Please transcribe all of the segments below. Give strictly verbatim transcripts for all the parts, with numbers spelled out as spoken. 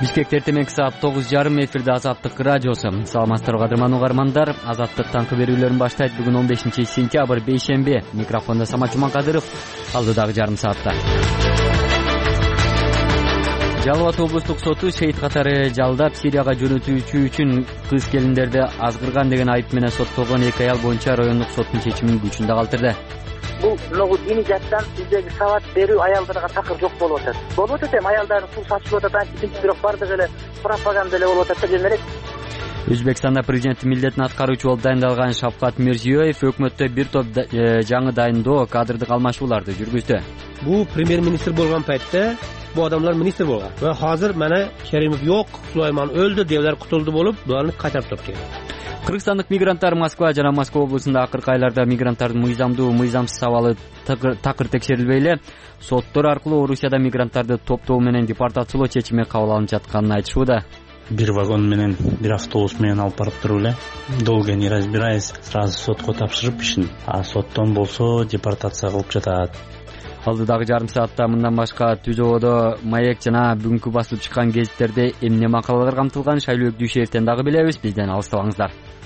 Бишкекте эртеменки саат тогуз жарым эфирде Азаттык радиосу. Саламатсыздарбы кадырман угармандар. Азаттык таңкы берүүлөрүн баштайт. Бүгүн он бешинчи сентябрь бейшемби. Микрофондо Самат Жуманкадыров. Алдыдагы жарым саатта Жалал Абад облустук соту шейит катары жалдап Сирияга жөнөтүүчү үчүн кыз келиндерди азгырган деген айып менен соттолгон эки аял боюнча райондук соттун чечимин күчүндө калтырды. Бул могу диний жактан биздеги сабат берүү аялдарга такыр жок болуп атат. Болуп атат эми аялдардын суу сачылып атат, антипинчи бирок бардыгы эле пропаганда эле болуп атат деген элек. Өзбекстанда президенттин милдетин аткаруучу болуп дайындалган Шавкат Мирзиёев өкмөттө бир топ жаңы дайындоо кадрдык алмашууларды жүргүздү. Бул премьер-министр болгон пайтта бу адамдар министр болгон. Ва азыр мана Керимов жок, Сулайман өлдү, девлер кутулду болуп, буларны кайтарып топтойт. Кыргызстандык мигранттар Москва жана Москва облусунда акыркы айларда мигранттардын мыйзамдуу, мыйзамсыз абалы такыр текшерилбей эле соттор аркылуу Орусияда мигранттарды топтоо менен депортациялоо чечими кабыл алынып жатканын айтышууда. Бир вагон менен, бир автобус менен алып барып туруп эле долго не разбираясь, сразу сотко тапшырып ишин, а соттон болсо депортация кылып жатат. Алдыдагы жарым саатта мындан башка Түзөбодо Маек жана бүгүнкү басылып чыккан гезиттерде эмне макалалар камтылган Шайлообек Дүйшеевден дагы билебиз. Бизден алыстабаңыздар.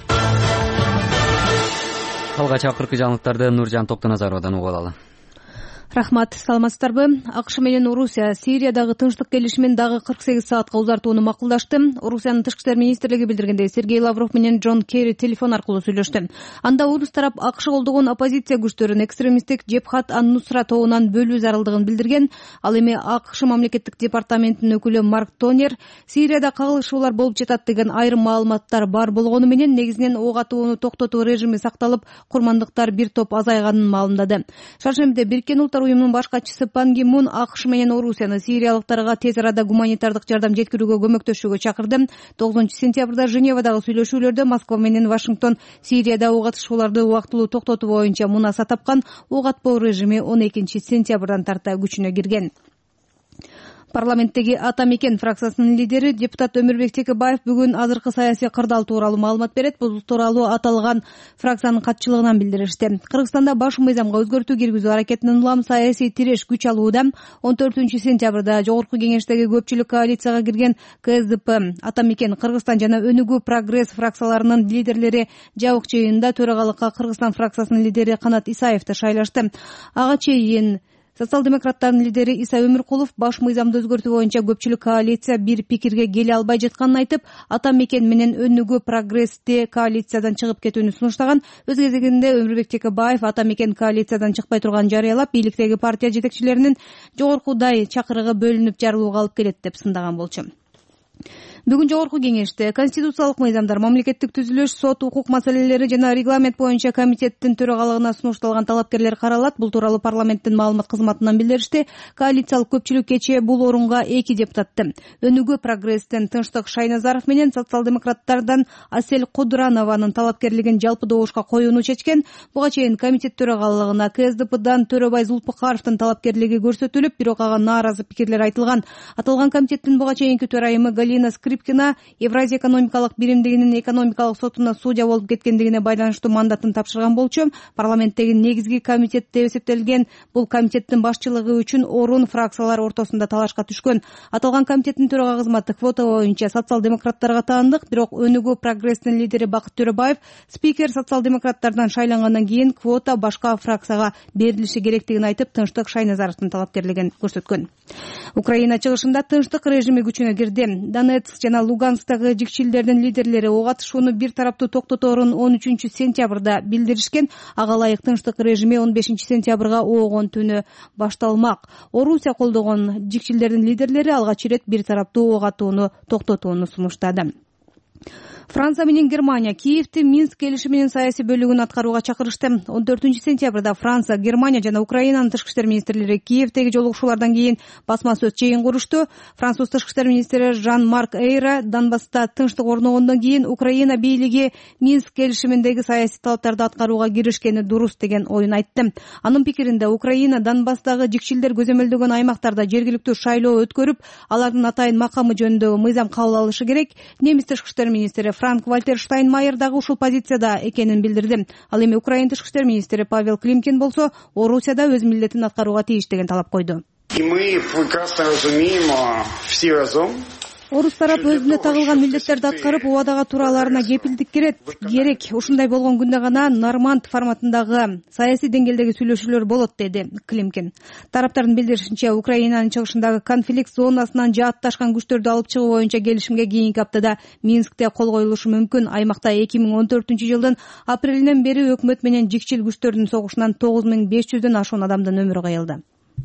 Алгач акыркы жаңылыктарды Нуржан Токтоназаровдон угуп алалы. Рахмат, саламатсыздарбы? АКШ менен Орусия Сириядагы тынчтык келишимин дагы кырк сегиз саатка узартууну макулдашты. Орусиянын тышкы иштер министрлиги билдиргендей, Сергей Лавров менен Джон Керри телефон аркылуу сүйлөштү. Анда орус тарап АКШ колдогон оппозиция күчтөрүн экстремисттик Джебхат ан-Нусра тобунан бөлүү зарылдыгын билдирген. Ал эми АКШ мамлекеттик департаментинин өкүлү Марк Тонер Сирияда кагылышуулар болуп жатат деген айрым маалыматтар бар болгону менен негизинен ок атууну токтотуу режими сакталып, курмандыктар бир топ азайганын маалымдады. Шаршембиде Бириккен Улуттар уюмунун баш катчысы Пан Ги Мун АКШ менен Орусияны сириялыктарга тез арада гуманитардык жардам жеткирүүгө көмөктөшүүгө чакырды. тогузунчу сентябрда Женевадагы сүйлөшүүлөрдө Москва менен Вашингтон Сирияда ок атышууларды убактылуу токтотуу боюнча мунаса тапкан. Ок атпоо режими он экинчи сентябрдан тарта күчүнө кирген. Парламенттеги Ата Мекен фракциясынын лидери депутат Өмүрбек Текебаев бүгүн азыркы саясий кырдаал тууралуу маалымат берет. Бул тууралуу аталган фракциянын катчылыгынан билдиришти. Кыргызстанда баш мыйзамга өзгөртүү киргизүү аракетинин улам саясий тиреш күч алууда. он төртүнчү сентябрда жогорку кеңештеги көпчүлүк коалицияга кирген КСДП, Ата Мекен, Кыргызстан жана Өнүгүү Прогресс фракцияларынын лидерлери жабык жыйында төрагалыкка Кыргызстан фракциясынын лидери Канат Исаевди шайлашты. Ага чейин социал-демократтардын лидери Иса Өмүркулов баш мыйзамды өзгөртүү боюнча көпчүлүк коалиция бир пикирге келе албай жатканын айтып, Ата Мекен менен Өнүгүү Прогрессти коалициядан чыгып кетүүнү сунуштаган. Өз кезегинде Өмүрбек Текебаев Ата Мекен коалициядан чыкпай турганын жарыялап, бийликтеги партия жетекчилеринин жогоркудай чакырыгы бөлүнүп жарылууга алып келет деп сындаган болчу. Бүгүн жогорку кеңеште конституциялык мыйзамдар, мамлекеттик түзүлүш, сот, укук маселелери жана регламент боюнча комитеттин төрагалыгына сунушталган талапкерлер каралат. Бул тууралуу парламенттин маалымат кызматынан билдиришти. Коалициялык көпчүлүк кечээ бул орунга эки депутатты, Өнүгүү Прогресстен Тынчтык Шайназаров менен социал-демократтардан Асель Кудранованын талапкерлигин жалпы добушка коюуну чечкен. Буга чейин комитет төрагалыгына КСДПдан Төрөбай Зулпукаровдун талапкерлиги көрсөтүлүп, бирок ага нааразы пикирлер айтылган. Аталган комитеттин буга чейинки төрайымы Галина Скрипкина Евразия экономикалык биримдигинин экономикалык сотуна судья болуп кеткендигине байланыштуу мандатын тапшырган болчу. Парламенттеги негизги комитет деп эсептелген бул комитеттин башчылыгы үчүн орун фракциялар ортосунда талашка түшкөн. Аталган комитеттин төрага кызматы квота боюнча социал-демократтарга таандык, бирок Өнүгүү Прогресстин лидери Бакыт Төрөбаев спикер социал-демократтардан шайлангандан кийин квота башка фракцияга берилиши керектигин айтып, Тынчтык Шайназаровдун талапкерлигин көрсөткөн. Украина чыгышында тынчтык режими күчүнө кирди. Донецк жана Луганскдагы жикчилдердин лидерлери ок атышууну бир тараптуу токтоторун он үчүнчү сентябрда билдиришкен. Ага ылайык тынчтык режими он бешинчи сентябрга оогон түнү башталмак. Орусия колдогон жикчилдердин лидерлери алгач ирет бир тараптуу ок атууну токтотууну сунуштады. Франция менен Германия Киевти Минск келишиминин саясий бөлүгүн аткарууга чакырышты. он төртүнчү сентябрда Франция, Германия жана Украинанын тышкы иштер министрлери Киевдеги жолугушуулардан кийин басма сөз чейин курушту. Француз тышкы иштер министри Жан-Марк Эйра Донбасста тынчтык орногондон кийин Украина бийлиги Минск келишиминдеги саясий талаптарды аткарууга киришкени дурус деген оюн айтты. Анын пикиринде Украина Донбасстагы жикчилдер көзөмөлдөгөн аймактарда жергиликтүү шайлоо өткөрүп, алардын атайын макамы жөнүндө мыйзам кабыл алышы керек. Немис тышкы иштер министри Франк Вальтер Штайнмайер дагы ушул позицияда экенин билдирди. Ал эми Украина тышкы иштер министри Павел Климкин болсо Орусияда өз милдетин аткарууга тийиш деген талап койду. И мы прекрасно разумеем все разом, Орус тарап өзүнө тагылган милдеттерди аткарып, убадага туура аларына кепилдик керек. Керек. Ушундай болгон күндө гана Норманд форматындагы саясий деңгээлдеги сүйлөшүүлөр болот, деди Климкин. Тараптардын билдиришинче, Украинанын чыгышындагы конфликт зонасынан жаатташкан күчтөрдү алып чыгуу боюнча келишимге кийинки аптада Минскте кол коюлушу мүмкүн. Аймакта эки миң он төртүнчү жылдын апрелинен бери өкмөт менен жикчил күчтөрдүн согушунан тогуз миң беш жүздөн ашуун адамдын өмүрү кыйылды.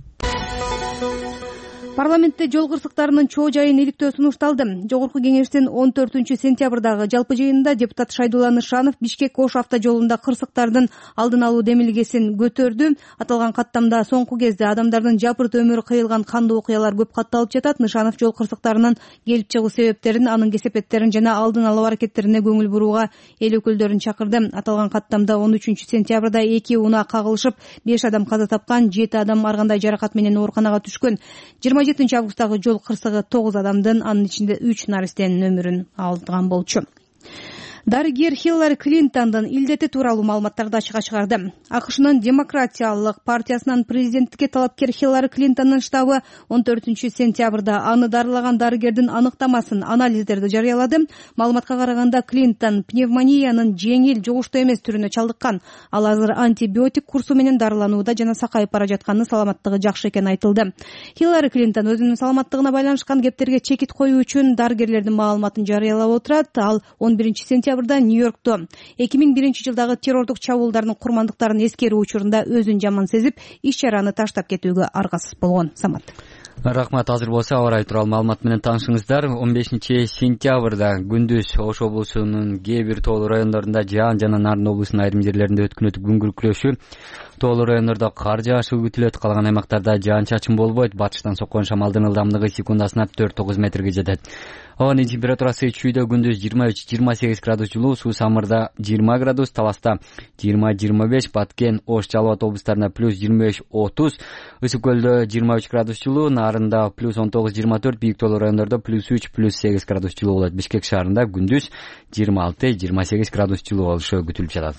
Парламентте жол кырсыктарынын чоо жайын иликтөө сунушталды. Жогорку кеңештин он төртүнчү сентябрдагы жалпы жыйынында депутат Шайдулла Нышанов Бишкек-Ош автожолунда кырсыктардын алдын алуу демилгесин көтөрдү. Аталган каттамда соңку кезде адамдардын жапырт өмүрү кыйылган кандуу окуялар көп катталып жатат. Нышанов жол кырсыктарынын келип чыгуу себептерин, анын кесепеттерин жана алдын алуу аракеттерине көңүл бурууга эл өкүлдөрүн чакырды. Аталган каттамда он үчүнчү сентябрда эки унаа кагылышып, беш адам каза тапкан, жети адам ар кандай жаракат менен ооруканага түшкөн. жыйырма жетинчи августтагы жол кырсыгы тогуз адамдын, анын ичинде үч наристенин өмүрүн алган болчу. Дарыгер Хиллари Клинтондун илдети тууралуу маалыматтарды ачыкка чыгарды. АКШнын Демократиялык партиясынын президенттикке талапкер Хиллари Клинтондун штабы он төртүнчү сентябрда аны дарылаган дарыгердин аныктамасын, анализдерди жарыялады. Маалыматка караганда, Клинтон пневмониянын жеңил, жугуштуу эмес түрүнө чалдыккан. Ал азыр антибиотик курсу менен дарыланууда жана сакайып бара жатканы, саламаттыгы жакшы экени айтылды. Хиллари Клинтон өзүнүн саламаттыгына байланышкан кептерге чекит коюу үчүн дарыгерлердин маалыматын жарыялап отурат. Ал он биринчи сентябрда Нью-Йоркто эки миң биринчи жылдагы террордук чабуулдардын курмандыктарын эскерүү учурунда өзүн жаман сезип, иш-чараны таштап кетүүгө аргасыз болгон. Самат. Рахмат. Азыр болсо аба ырайы тууралуу маалымат менен таанышыңыздар. он бешинчи сентябрда күндүз Ош облусунун кээ бир тоолуу райондорунда жаан жана Нарын облусунун айрым жерлеринде өткөн өтүп күн күркүрөшү. Тоолуу райондордо кар жаашы күтүлөт. Калган аймактарда жаан чачын болбойт. Батыштан соккон шамалдын ылдамдыгы секундасына төрт тогуз метрге жетет. Абанын температурасы чүйдө күндүз жыйырма үч жыйырма сегиз градус жылуу, суу самырда жыйырма градус, Таласта жыйырма жыйырма беш, Баткен, Ош, Жалал Абад облустарында плюс жыйырма беш отуз, Ысык көлдө жыйырма үч градус жылуу, Нарында плюс он тогуз жыйырма төрт, бийик тоолуу райондордо плюс үч плюс сегиз градус жылуу болот. Бишкек шаарында күндүз жыйырма алты жыйырма сегиз градус жылуу болушу күтүлүп жатат.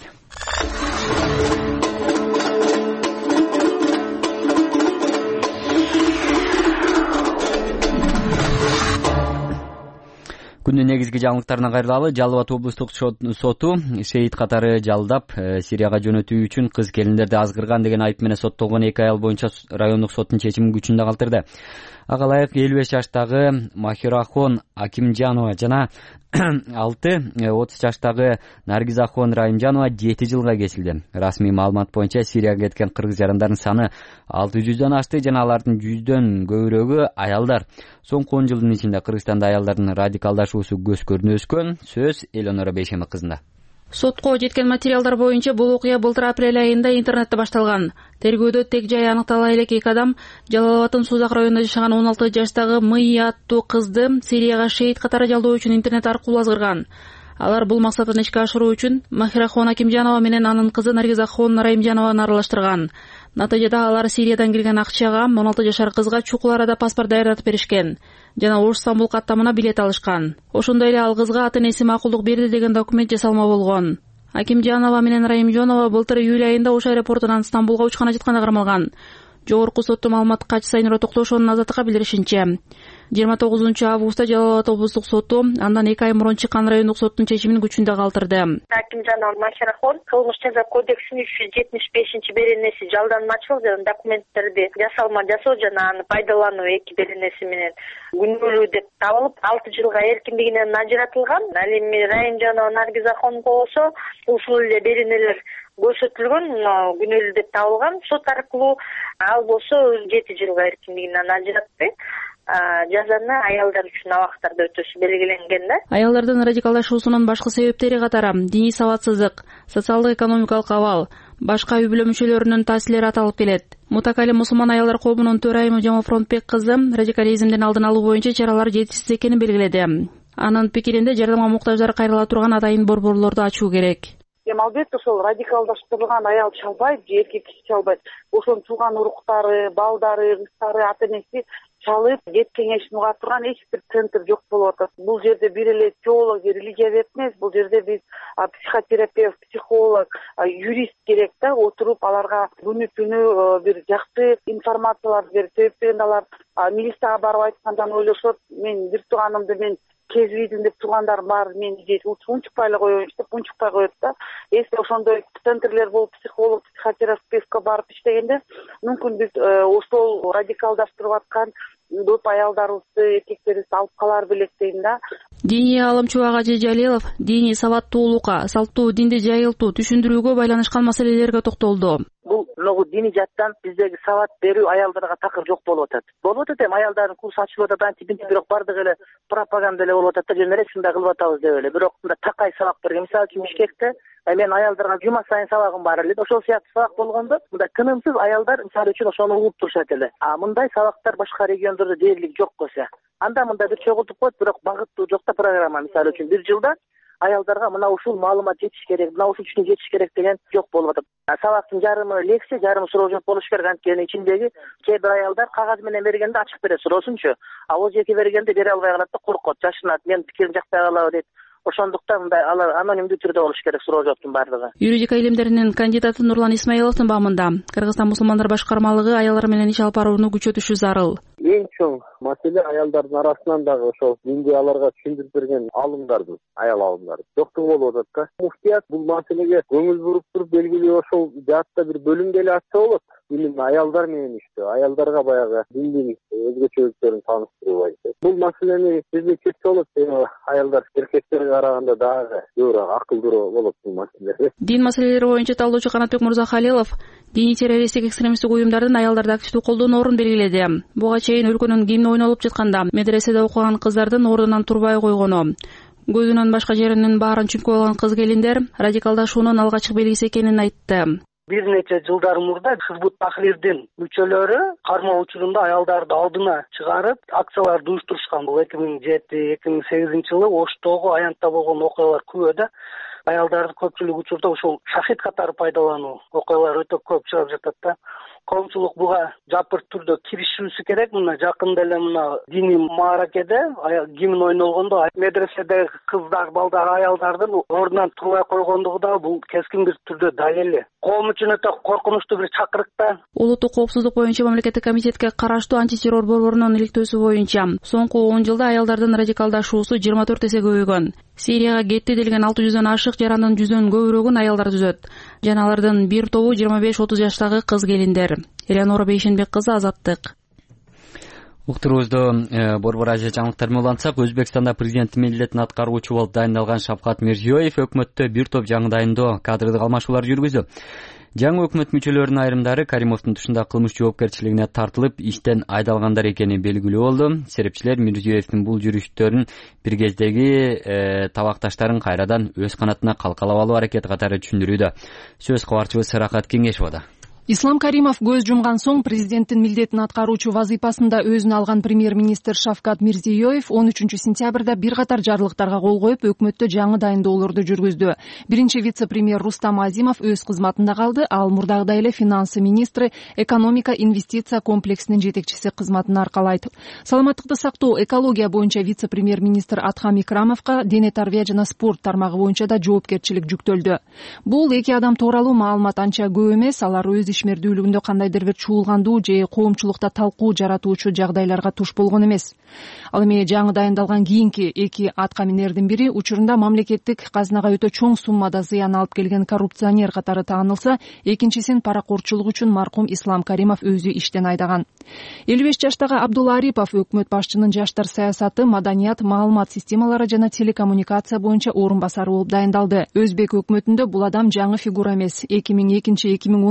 Күндүн негизги жаңылыктарына кайрылалы. Жалал Абад облустук соту шейит катары жалдап Сирияга жөнөтүү үчүн кыз келиндерди азгырган деген айып менен соттолгон эки аял боюнча райондук соттун чечимин күчүндө калтырды. Ага ылайык элүү беш жаштагы Махирахон Акимжанова жана алты отуз жаштагы Наргизахон Райымжанова жети жылга кесилди. Расмий маалымат боюнча Сирияга кеткен кыргыз жарандардын саны алты жүздөн ашты жана алардын жүздөн көбүрөөгү аялдар. Соңку он жылдын ичинде Кыргызстанда аялдардын радикалдашуусу көз көрүнө өскөн. Сөз Элонора Бейшемов кызында. Сотко жеткен материалдар боюнча бул окуя былтыр апрель айында интернетте башталган. Тергөөдө тег жай аныктала элек эки адам Жалал Абадтын Сузак районунда жашаган он алты жаштагы Мыя аттуу кызды Сирияга шейит катары жалдоо үчүн интернет аркылуу азгырган. Алар бул максатын ишке ашыруу үчүн Махирахон Акимжанова менен анын кызы Наргизахон Райымжанованы аралаштырган. Натыйжада алар Сириядан келген акчага он алты жашар кызга чукул арада паспорт даярдатып беришкен жана Ош-Стамбул каттамына билет алышкан. Ошондой эле ал кызга ата энеси макулдук берди деген документ жасалма болгон. Акимжанова менен Райымжанова былтыр июль айында Ош аэропортунан Стамбулга учкан жатканда кармалган. Жогорку соттун маалыматка Сайнура Токтошонун азаттыкка билдиришинче, жыйырма тогузунчу августта Жалал Абад облустук соту андан эки ай мурун чыккан райондук соттун чечимин күчүндө калтырды. Акимжанова Махирахон кылмыш жаза кодексинин үч жүз жетимиш бешинчи беренеси жалданмачылык жана документтерди жасалма жасоо жана аны пайдалануу эки беренеси менен күнөөлүү деп табылып алты жылга эркиндигинен ажыратылган. Ал эми Райымжанова Наргизахонго болсо ушул эле беренелер көрсөтүлгөн, күнөөлүү деп табылган. Сот аркылуу ал болсо жети жылга эркиндигинен ажыратты. Жазаны аялдар үчүн абактарда өтөсү белгиленген да. Аялдардын радикалдашуусунун башкы себептери катары диний сабатсыздык, социалдык экономикалык абал, башка үй бүлө мүчөлөрүнүн таасирлери аталып келет. Мутакали мусулман аялдар коомунун төрайымы Жама Фронтбек кызы радикализмдин алдын алуу боюнча чаралар жетишсиз экенин белгиледи. Анын пикиринде жардамга муктаждар кайрыла турган атайын борборлорду ачуу керек. эми албетте ошол радикалдаштырылган аял чалбайт же эркек киши чалбайт. Ошонун тууган уруктары, балдары, кыздары, ата энеси чалып кеп кеңешин уга турган эч бир центр жок болуп атат. Бул жерде бир эле теолог, религия эмес, бул жерде биз психотерапевт, психолог, юрист керек да, отуруп аларга күнү түнү бир жакшы информацияларды берип, себептен алар милицияга барып айткандан ойлошот, мен бир тууганымды мен кезбейдим деп туугандарым бар, мени же унчукпай эле коеюнчу деп унчукпай коет да. Эсте ошондой центрлер болуп, психолог, психотерапевтке барып иштегенде мүмкүн биз ошол радикалдаштырып аткан көп аялдарыбызды, эркектерибизди алып калар белек дейм да. Диний аалым Чубак Ажи Жалилов диний сабаттуулукка, салттуу динди жайылтуу, түшүндүрүүгө байланышкан маселелерге токтолду. Бул могу диний жаттан биздеги сабат берүү аялдарга такыр жок болуп атат. Болуп атат эми аялдардын курсу ачылып атат, антип бирок бардык эле пропаганда эле болуп атат да, жөн эле ушундай кылып атабыз деп эле. Бирок мындай такай сабак берген, мисалы үчүн Бишкекте мен аялдарга жума сайын сабагым бар эле. Ошол сыяктуу сабак болгондо мындай тынымсыз аялдар мисалы үчүн ошону угуп турушат эле. А мындай сабактар башка региондордо дээрлик жок болсо, анда мындай бир чогултуп коет, бирок багыттуу жок да программа. Мисалы үчүн бир жылда аялдарга мына ушул маалымат жетиш керек, мына ушул үчүн жетиш керек деген жок болуп атат. Сабактын жарымы лекция, жарымы суроо жооп болуш керек. Анткени ичиндеги кээ бир аялдар кагаз менен бергенде ачык берет суроосунчу, а ол жерге бергенде бере албай калат да, коркот, жашынат, менин пикирим жакпай калабы дейт. Ошондуктан мындай алар анонимдүү түрдө болуш керек суроо жооптун баардыгы. Юридика илимдеринин кандидаты Нурлан Исмаиловдун баамында Кыргызстан мусулмандар башкармалыгы аялдар менен иш алып барууну күчөтүшү зарыл. Эң чоң маселе аялдардын арасынан дагы ошол динди аларга түшүндүрүп берген алымдардын, аял алымдары жоктугу болуп атат да. Муфтият бул маселеге көңүл буруп туруп белгилүү ошол жаатта бир бөлүм деле ачса болот. Именно аялдар менен иштөө, аялдарга баягы диндин өзгөчөлүктөрүн тааныштыруу. Бул маселени бизде чечсе болот. Аялдар эркектерге караганда дагы көбүрөөк акылдуу болот бул маселе. Дин маселелери боюнча талдоочу Канатбек Мурзахалилов диний террористтик экстремисттик уюмдардын аялдарды активдүү колдоонун ордун белгиледи. Буга чейин өлкөнүн гимни ойнолуп жатканда медреседе окуган кыздардын ордунан турбай койгону, көзүнөн башка жеринин баарын чүмкөп алган кыз келиндер радикалдашуунун алгачкы белгиси экенин айтты. Бир нече жылдар мурда Хизбут Тахрирдин мүчөлөрү кармоо учурунда аялдарды алдына чыгарып акцияларды уюштурушкан. Бул эки миң жети эки миң сегизинчи жылы Оштогу аянтта болгон окуялар күбө да. Аялдарды көпчүлүк учурда ушул шахид катары пайдалануу окуялары өтө көп чыгып жатат да. Коомчулук буга жапырт түрдө киришүүсү керек. Мына жакында эле мына диний мааракеде гимн ойнолгондо медреседеги кыздар, балдар, аялдардын ордунан турбай койгондугу да бул кескин бир түрдө далили. Коом үчүн өтө коркунучтуу бир чакырык да. Улуттук коопсуздук боюнча мамлекеттик комитетке караштуу антитеррор борборунун иликтөөсү боюнча соңку он жылда аялдардын радикалдашуусу жыйырма төрт эсе көбөйгөн. Сирияга кетти делген алты жүздөн ашык жарандын жүздөн көбүрөгүн аялдар түзөт. Жана алардын бир тобу жыйырма беш отуз жаштагы кыз келиндер. Элеонора Бейшенбек кызы, Азаттык. Уктуруубузду борбор Азия жаңылыктары менен улантсак, Өзбекстанда президент милдетин аткаруучу болуп дайындалган Шавкат Мирзиёев өкмөттө бир топ жаңы дайындоо кадрлык алмашуулар жүргүздү. Жаңы өкмөт мүчөлөрүнүн айрымдары Каримовдун тушунда кылмыш жоопкерчилигине тартылып, иштен айдалгандар экени белгилүү болду. Серепчилер Мирзиёевдин бул жүрүштөрүн бир кездеги табакташтарын кайрадан өз канатына калкалап алуу аракети катары түшүндүрүүдө. Сөз кабарчыбыз Саракат Кеңешовада. Ислам Каримов көз жумган соң президенттин милдетин аткаруучу вазыйпасында өзүн алган премьер-министр Шавкат Мирзиёев он үчүнчү сентябрда бир катар жарлыктарга кол коюп, өкмөттө жаңы дайындоолорду жүргүздү. Биринчи вице-премьер Рустам Азимов өз кызматында калды, ал мурдагыдай эле финансы министри, экономика инвестиция комплексинин жетекчиси кызматын аркалайт. Саламаттыкты сактоо, экология боюнча вице-премьер-министр Атхам Икрамовго дене тарбия жана спорт тармагы боюнча да жоопкерчилик жүктөлдү. Бул эки адам тууралуу маалымат анча көп эмес, алар өз ишмердүүлүгүндө кандайдыр бир чуулгандуу же коомчулукта талкуу жаратуучу жагдайларга туш болгон эмес. Ал эми жаңы дайындалган кийинки эки аткаминердин бири учурунда мамлекеттик казынага өтө чоң суммада зыян алып келген коррупционер катары таанылса, экинчисин паракорчулук үчүн маркум Ислам Каримов өзү иштен айдаган. элүү беш жаштагы Абдулла Арипов өкмөт башчынын жаштар саясаты, маданият, маалымат системалары жана телекоммуникация боюнча орун басары болуп дайындалды. Өзбек өкмөтүндө бул адам жаңы фигура эмес. эки миң экинчи эки миң он экинчи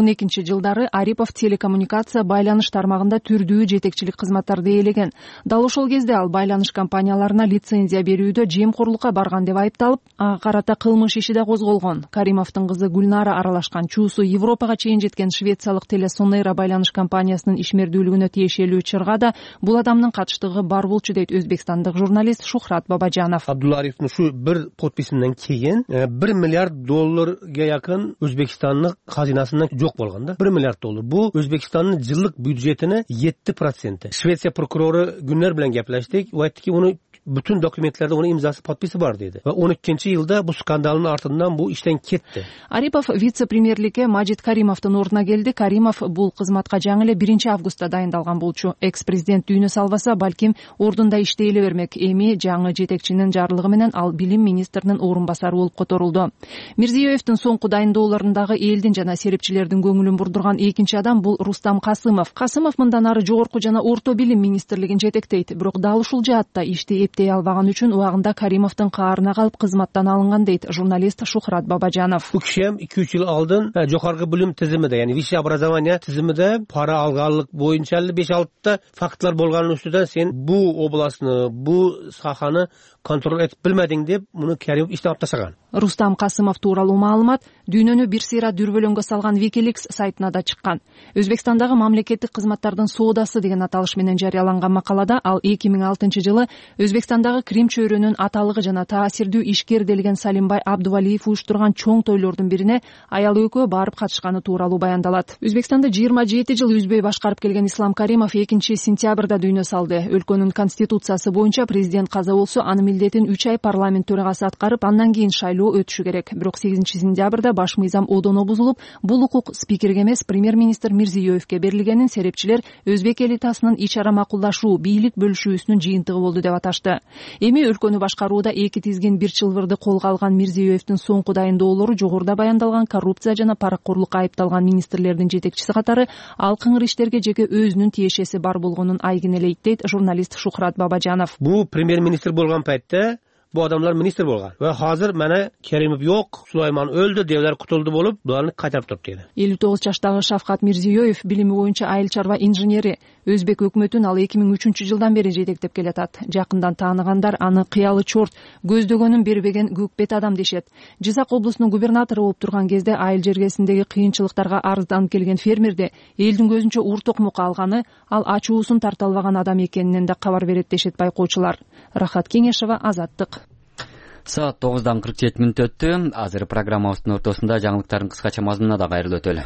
жылдары Арипов телекоммуникация байланыш тармагында түрдүү жетекчилик кызматтарды ээлеген. Дал ошол кезде ал байланыш компанияларына лицензия берүүдө жемкорлукка барган деп айыпталып, ага карата кылмыш иши да козголгон. Каримовдун кызы Гүлнара аралашкан чуусу Европага чейин жеткен швециялык Телесонера байланыш компаниясынын ишмердүүлүгүнө тиешелүү чырга да бул адамдын катыштыгы бар болчу дейт өзбекстандык журналист Шухрат Бабажанов. Абдулла Ариповдун ушу бир подписинен кийин bir milliard dollarga yaqin O'zbekistonning xazinasidan yo'q bo'lgan da. bir milliard dollar. Bu O'zbekistonning yillik byudjetini yetti prosenti. Shvetsiya prokurori Günler bilan gaplashdik. U aytdiki, uni bütün dokumentlarda uni imzosi, podpisi bor dedi. Va o'n ikkinchi yilda bu skandalning ortidan bu ishdan ketdi. Aripov vitse-premyerlikке Majid Karimovдун ордуна келди. Каримов бул кызматка жаңы эле биринчи августта дайындалган болчу. Экс-президент дүйнө салбаса, балким ордунда иштей эле бермек. Эми жаңы жетекчинин жарлыгы менен ал билим министринин орун басары болуп которулду. Мирзиёевдун соңку дайындоолорундагы элдин жана серепчилердин көңүлүн бурдурган экинчи адам бул Рустам Касымов. Касымов мындан ары жогорку жана орто билим министрлигин жетектейт. Бирок дал ушул жаатта ишти эптей албаган үчүн убагында Каримовдун каарына калып кызматтан алынган дейт журналист Шухрат Бабажанов. Bu kishi ham ikki uch yil oldin jo'qorg'i bilim tizimida, ya'ni vishya образование tizimida para olganlik bo'yicha besh olti ta faktlar bo'lgani ustidan sen bu oblastni, bu sohani kontrol etib bilmading deb uni Karimov ishdan olib tashlagan. Рустам Касымов тууралуу маалымат дүйнөнү бир сыйра дүрбөлөңгө салган Wikileaks сайтына да чыккан. Өзбекстандагы мамлекеттик кызматтардын соодасы деген аталыш менен жарыяланган макалада ал эки миң алтынчы жылы Өзбекстандагы Крим чөйрөнүн аталыгы жана таасирдүү ишкер делген Салимбай Абдувалиев уюштурган чоң тойлордун бирине аялы экөө барып катышканы тууралуу баяндалат. Өзбекстанды жыйырма жети жыл үзбөй башкарып келген Ислам Каримов экинчи сентябрда дүйнө салды. Өлкөнүн конституциясы боюнча президент каза болсо, анын милдетин үч ай парламент төрагасы аткарып, андан кийин шайлоо өтүшү керек. Бирок сегизинчи сентябрда баш мыйзам одоно бузулуп, бул укук спикерге эмес, премьер-министр Мирзиёевке берилгенин серепчилер өзбек элитасынын ич ара макулдашуу, бийлик бөлүшүүсүнүн жыйынтыгы болду деп аташты. Эми өлкөнү башкарууда эки тизгин бир чылбырды колго алган Мирзиёевдун соңку дайындоолору жогоруда баяндалган коррупция жана паракорлукка айыпталган министрлердин жетекчиси катары ал кыңыр иштерге жеке өзүнүн тиешеси бар болгонун айгинелейт дейт журналист Шухрат Бабажанов. Бу премьер-министр болгон пайтта bu adamlar minister bo'lgan va hozir mana Karimov yo'q, Sulaymon o'ldi, devlar qutuldi bo'lib, bularni qaytarib turibdi dedi. elүү тогуз жаштагы Шавкат Мирзиёев билими боюнча айыл чарба инженери. Өзбек өкмөтүн ал эки миң үчүнчү жылдан бери жетектеп келатат. Жакындан тааныгандар аны кыялы чорт, көздөгөнүн бербеген көкбет адам дешет. Жизак облусунун губернатору болуп турган кезде айыл жергесиндеги кыйынчылыктарга арызданып келген фермерде элдин көзүнчө ур токмокко алганы, ал ачуусун тарта албаган адам экенинен да кабар берет дешет байкоочулар. Рахат Кеңешова, Азаттык. Саат тогуздан кырк жети мүнөт өттү. Азыр программабыздын ортосунда жаңылыктардын кыскача мазмунуна да кайрылып өтөлү.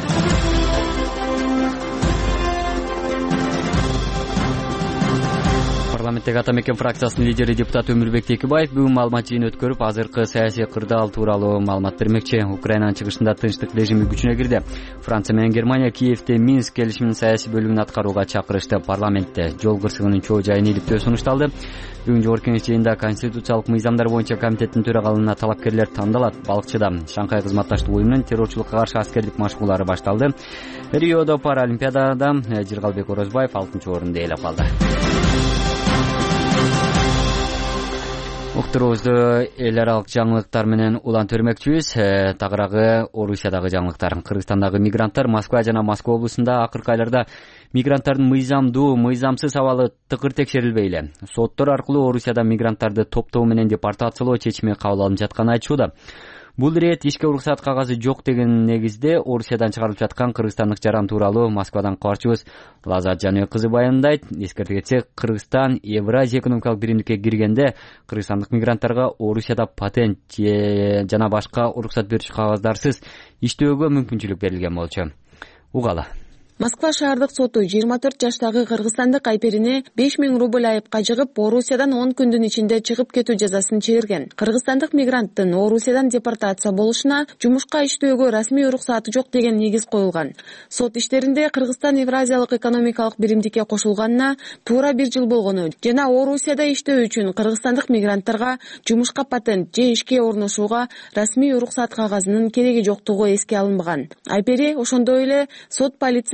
Парламенттеги Ата Мекен фракциясынын лидери депутат Өмүрбек Текебаев бүгүн маалымат жыйын өткөрүп, азыркы саясий кырдаал тууралуу маалымат бермекчи. Украинанын чыгышында тынчтык режими күчүнө кирди. Франция менен Германия Киевде Минск келишиминин саясий бөлүгүн аткарууга чакырышты. Парламентте жол кырсыгынын чоо жайын илиптөө сунушталды. Бүгүн жогорку кеңеш жыйынында конституциялык мыйзамдар боюнча комитеттин төрагалыгына талапкерлер тандалат. Балыкчыда Шанхай кызматташтык уюмунун террорчулукка каршы аскердик машыгуулары башталды. Риодо Паралимпиадада Жыргалбек Орозбаев алтынчы орунду ээлеп калды. Уктуруубузду эл аралык жаңылыктар менен улан төрмөкчүбүз. Тагыраагы Орусиядагы жаңылыктар. Кыргызстандагы мигранттар Москва жана Москва облусунда акыркы айларда мигранттардын мыйзамдуу, мыйзамсыз абалы тыкыр текшерилбей эле. Соттор аркылуу Орусияда мигранттарды топтоо менен депортациялоо чечими кабыл алынып жатканы айтышууда. Бул рет ишке уруксат кагазы жок деген негизде Орусиядан чыгарылып жаткан кыргызстандык жаран тууралуу Москвадан кабарчыбыз Лазат Жаныбек кызы баяндайт. Эскерте кетсек, Кыргызстан Евразия экономикалык биримдикке киргенде кыргызстандык мигранттарга Орусияда патент жана башка уруксат берүүчү кагаздарсыз иштөөгө мүмкүнчүлүк берилген болчу. Угалы. Москва шаардык соту жыйырма төрт жаштагы кыргызстандык айперине беш миң рубль айыпка жыгып, Орусиядан он күндүн ичинде чыгып кетүү жазасын чыгарган. Кыргызстандык мигранттын Орусиядан депортация болушуна жумушка иштөөгө расмий уруксаты жок деген негиз коюлган. Сот иштеринде Кыргызстан Евразиялык экономикалык биримдикке кошулганына туура бир жыл болгону жана Орусияда иштөө үчүн кыргызстандык мигранттарга жумушка патент же ишке орношууга расмий уруксат кагазынын кереги жоктугу эске алынбаган. Айпери ошондой эле сот полиция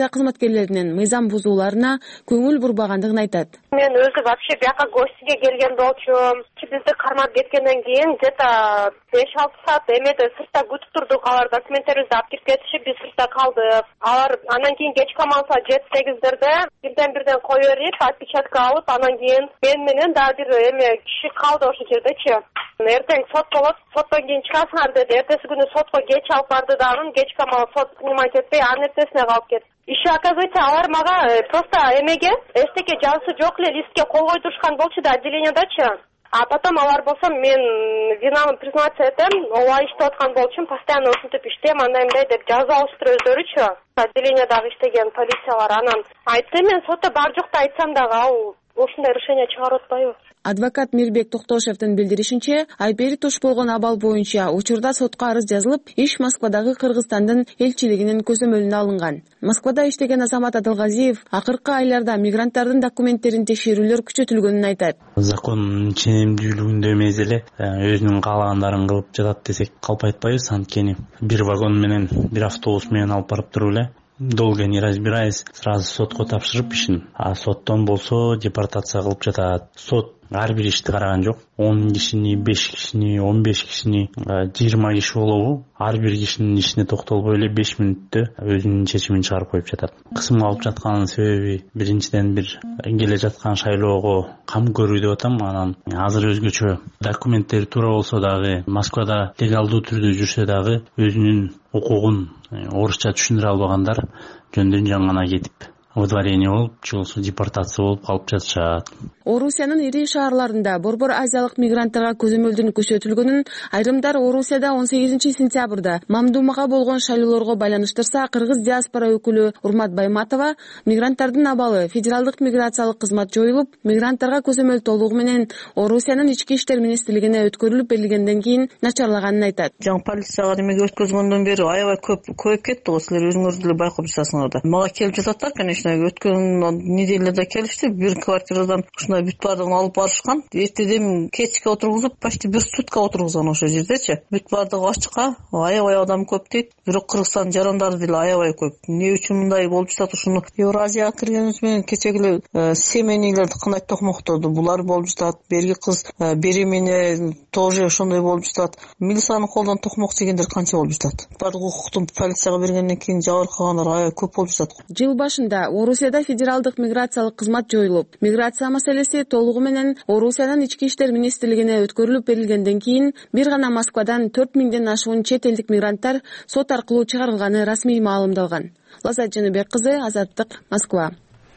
кызматкерлеринин мыйзам бузууларына көңүл бурбагандыгын айтат. Мен өзү вообще бияка гостиге келген болчумун. Бизди кармап кеткенден кийин где то беш алты саат эмеде сыртта күтүп турдук. Алар документтерибизди алып кирип кетишип, биз сыртта калдык. Алар анан кийин кечки амалса жети сегиздерде бирден бирден кое берип, отпечатка алып, анан кийин мен менен дагы бир эме киши калды ошол жердечи. Эртең сот болот, соттон кийин чыгасыңар деди. Эртеси күнү сотко кеч алып барды дагы, кечки амал сот принимать этпей, анын эртесине калып кетти. Иши оказывается, алар мага просто эмеге эчтеке жазысы жок эле листке кол койдурушкан болчу да отделениядачы. А потом алар болсо мен винамын признаться этем, ооба иштеп аткан болчумун, постоянно ушинтип иштейм, андай мындай деп жаза алыштыр өздөрүчү. Отделениядагы иштеген полициялар анан айтты, мен сотто бар жокду айтсам дагы ал ушундай решение чыгарып атпайбы. Адвокат Мирбек Токтошевдин билдиришинче, Айпери туш болгон абал боюнча учурда сотко арыз жазылып, иш Москвадагы Кыргызстандын элчилигинин көзөмөлүнө алынган. Москвада иштеген Азамат Адылгазиев акыркы айларда мигранттардын документтерин текшерүүлөр күчөтүлгөнүн айтат. Закон ченемдүүлүгүндө эмес эле өзүнүн каалагандарын кылып жатат десек калп айтпайбыз. Анткени бир вагон менен бир автобус менен алып барып туруп эле долго не разбираясь сразу сотко тапшырып ишин, а соттон болсо депортация кылып жатат. Сот ар бир ишти караган жок. он кишини, беш кишини, он беш кишини, жыйырма киши болобу, ар бир кишинин ишине токтолбой эле беш мүнөттө өзүнүн чечимин чыгарып коюп жатат. Кысымга алып жатканын себеби биринчиден бир келе жаткан шайлоого кам көрүү деп атам. Анан азыр өзгөчө документтери туура болсо дагы, Москвада легалдуу түрдө жүрсө дагы өзүнүн укугун орусча түшүндүрө албагандар жөндөн жаңгана кетип выдворение болуп, же болбосо депортация болуп калып жатышат. Орусиянын ири шаарларында борбор азиялык мигранттарга көзөмөлдүн күчөтүлгөнүн айрымдар Орусияда он сегизинчи сентябрда Мамдумага болгон шайлоолорго байланыштырса, кыргыз диаспора өкүлү Урмат Байматова мигранттардын абалы федералдык миграциялык кызмат жоюлуп, мигранттарга көзөмөл толугу менен Орусиянын ички иштер министрлигине өткөрүлүп берилгенден кийин начарлаганын айтат. Жаңы полицияга демек өткөзгөндөн бери аябай көп көбөйүп кетти го, силер өзүңөр деле байкап жатасыңар да. Мага келип жатат да, конечно, өткөн неделяда келишти, бир квартирадан ушундай бүт бардыгын алып барышкан. Эртеден кечке отургузуп, почти бир сутка отургузган ошол жердечи. Бүт бардыгы ачыкка, аябай адам көп дейт. Бирок Кыргызстан жарандары деле аябай көп. Эмне үчүн мындай болуп жатат? Ушуну Евразияга киргенибиз менен кечеги семейнийлерди кынай токмокторду булар болуп жатат. Берги кыз беремене тоже ошондой болуп жатат. Милициянын колдон токмок жегендер канча болуп жатат? Бардык укукту полицияга бергенден кийин жабыркагандар аябай көп болуп жатат. Жыл башында Орусияда федералдык миграциялык кызмат жоюлуп, миграция маселеси толугу менен Орусиянын ички иштер министрлигине өткөрүлүп берилгенден кийин бир гана Москвадан төрт миңден ашуун чет элдик мигранттар сот аркылуу чыгарылганы расмий маалымдалган. Лазат Жаныбек кызы, Азаттык, Москва.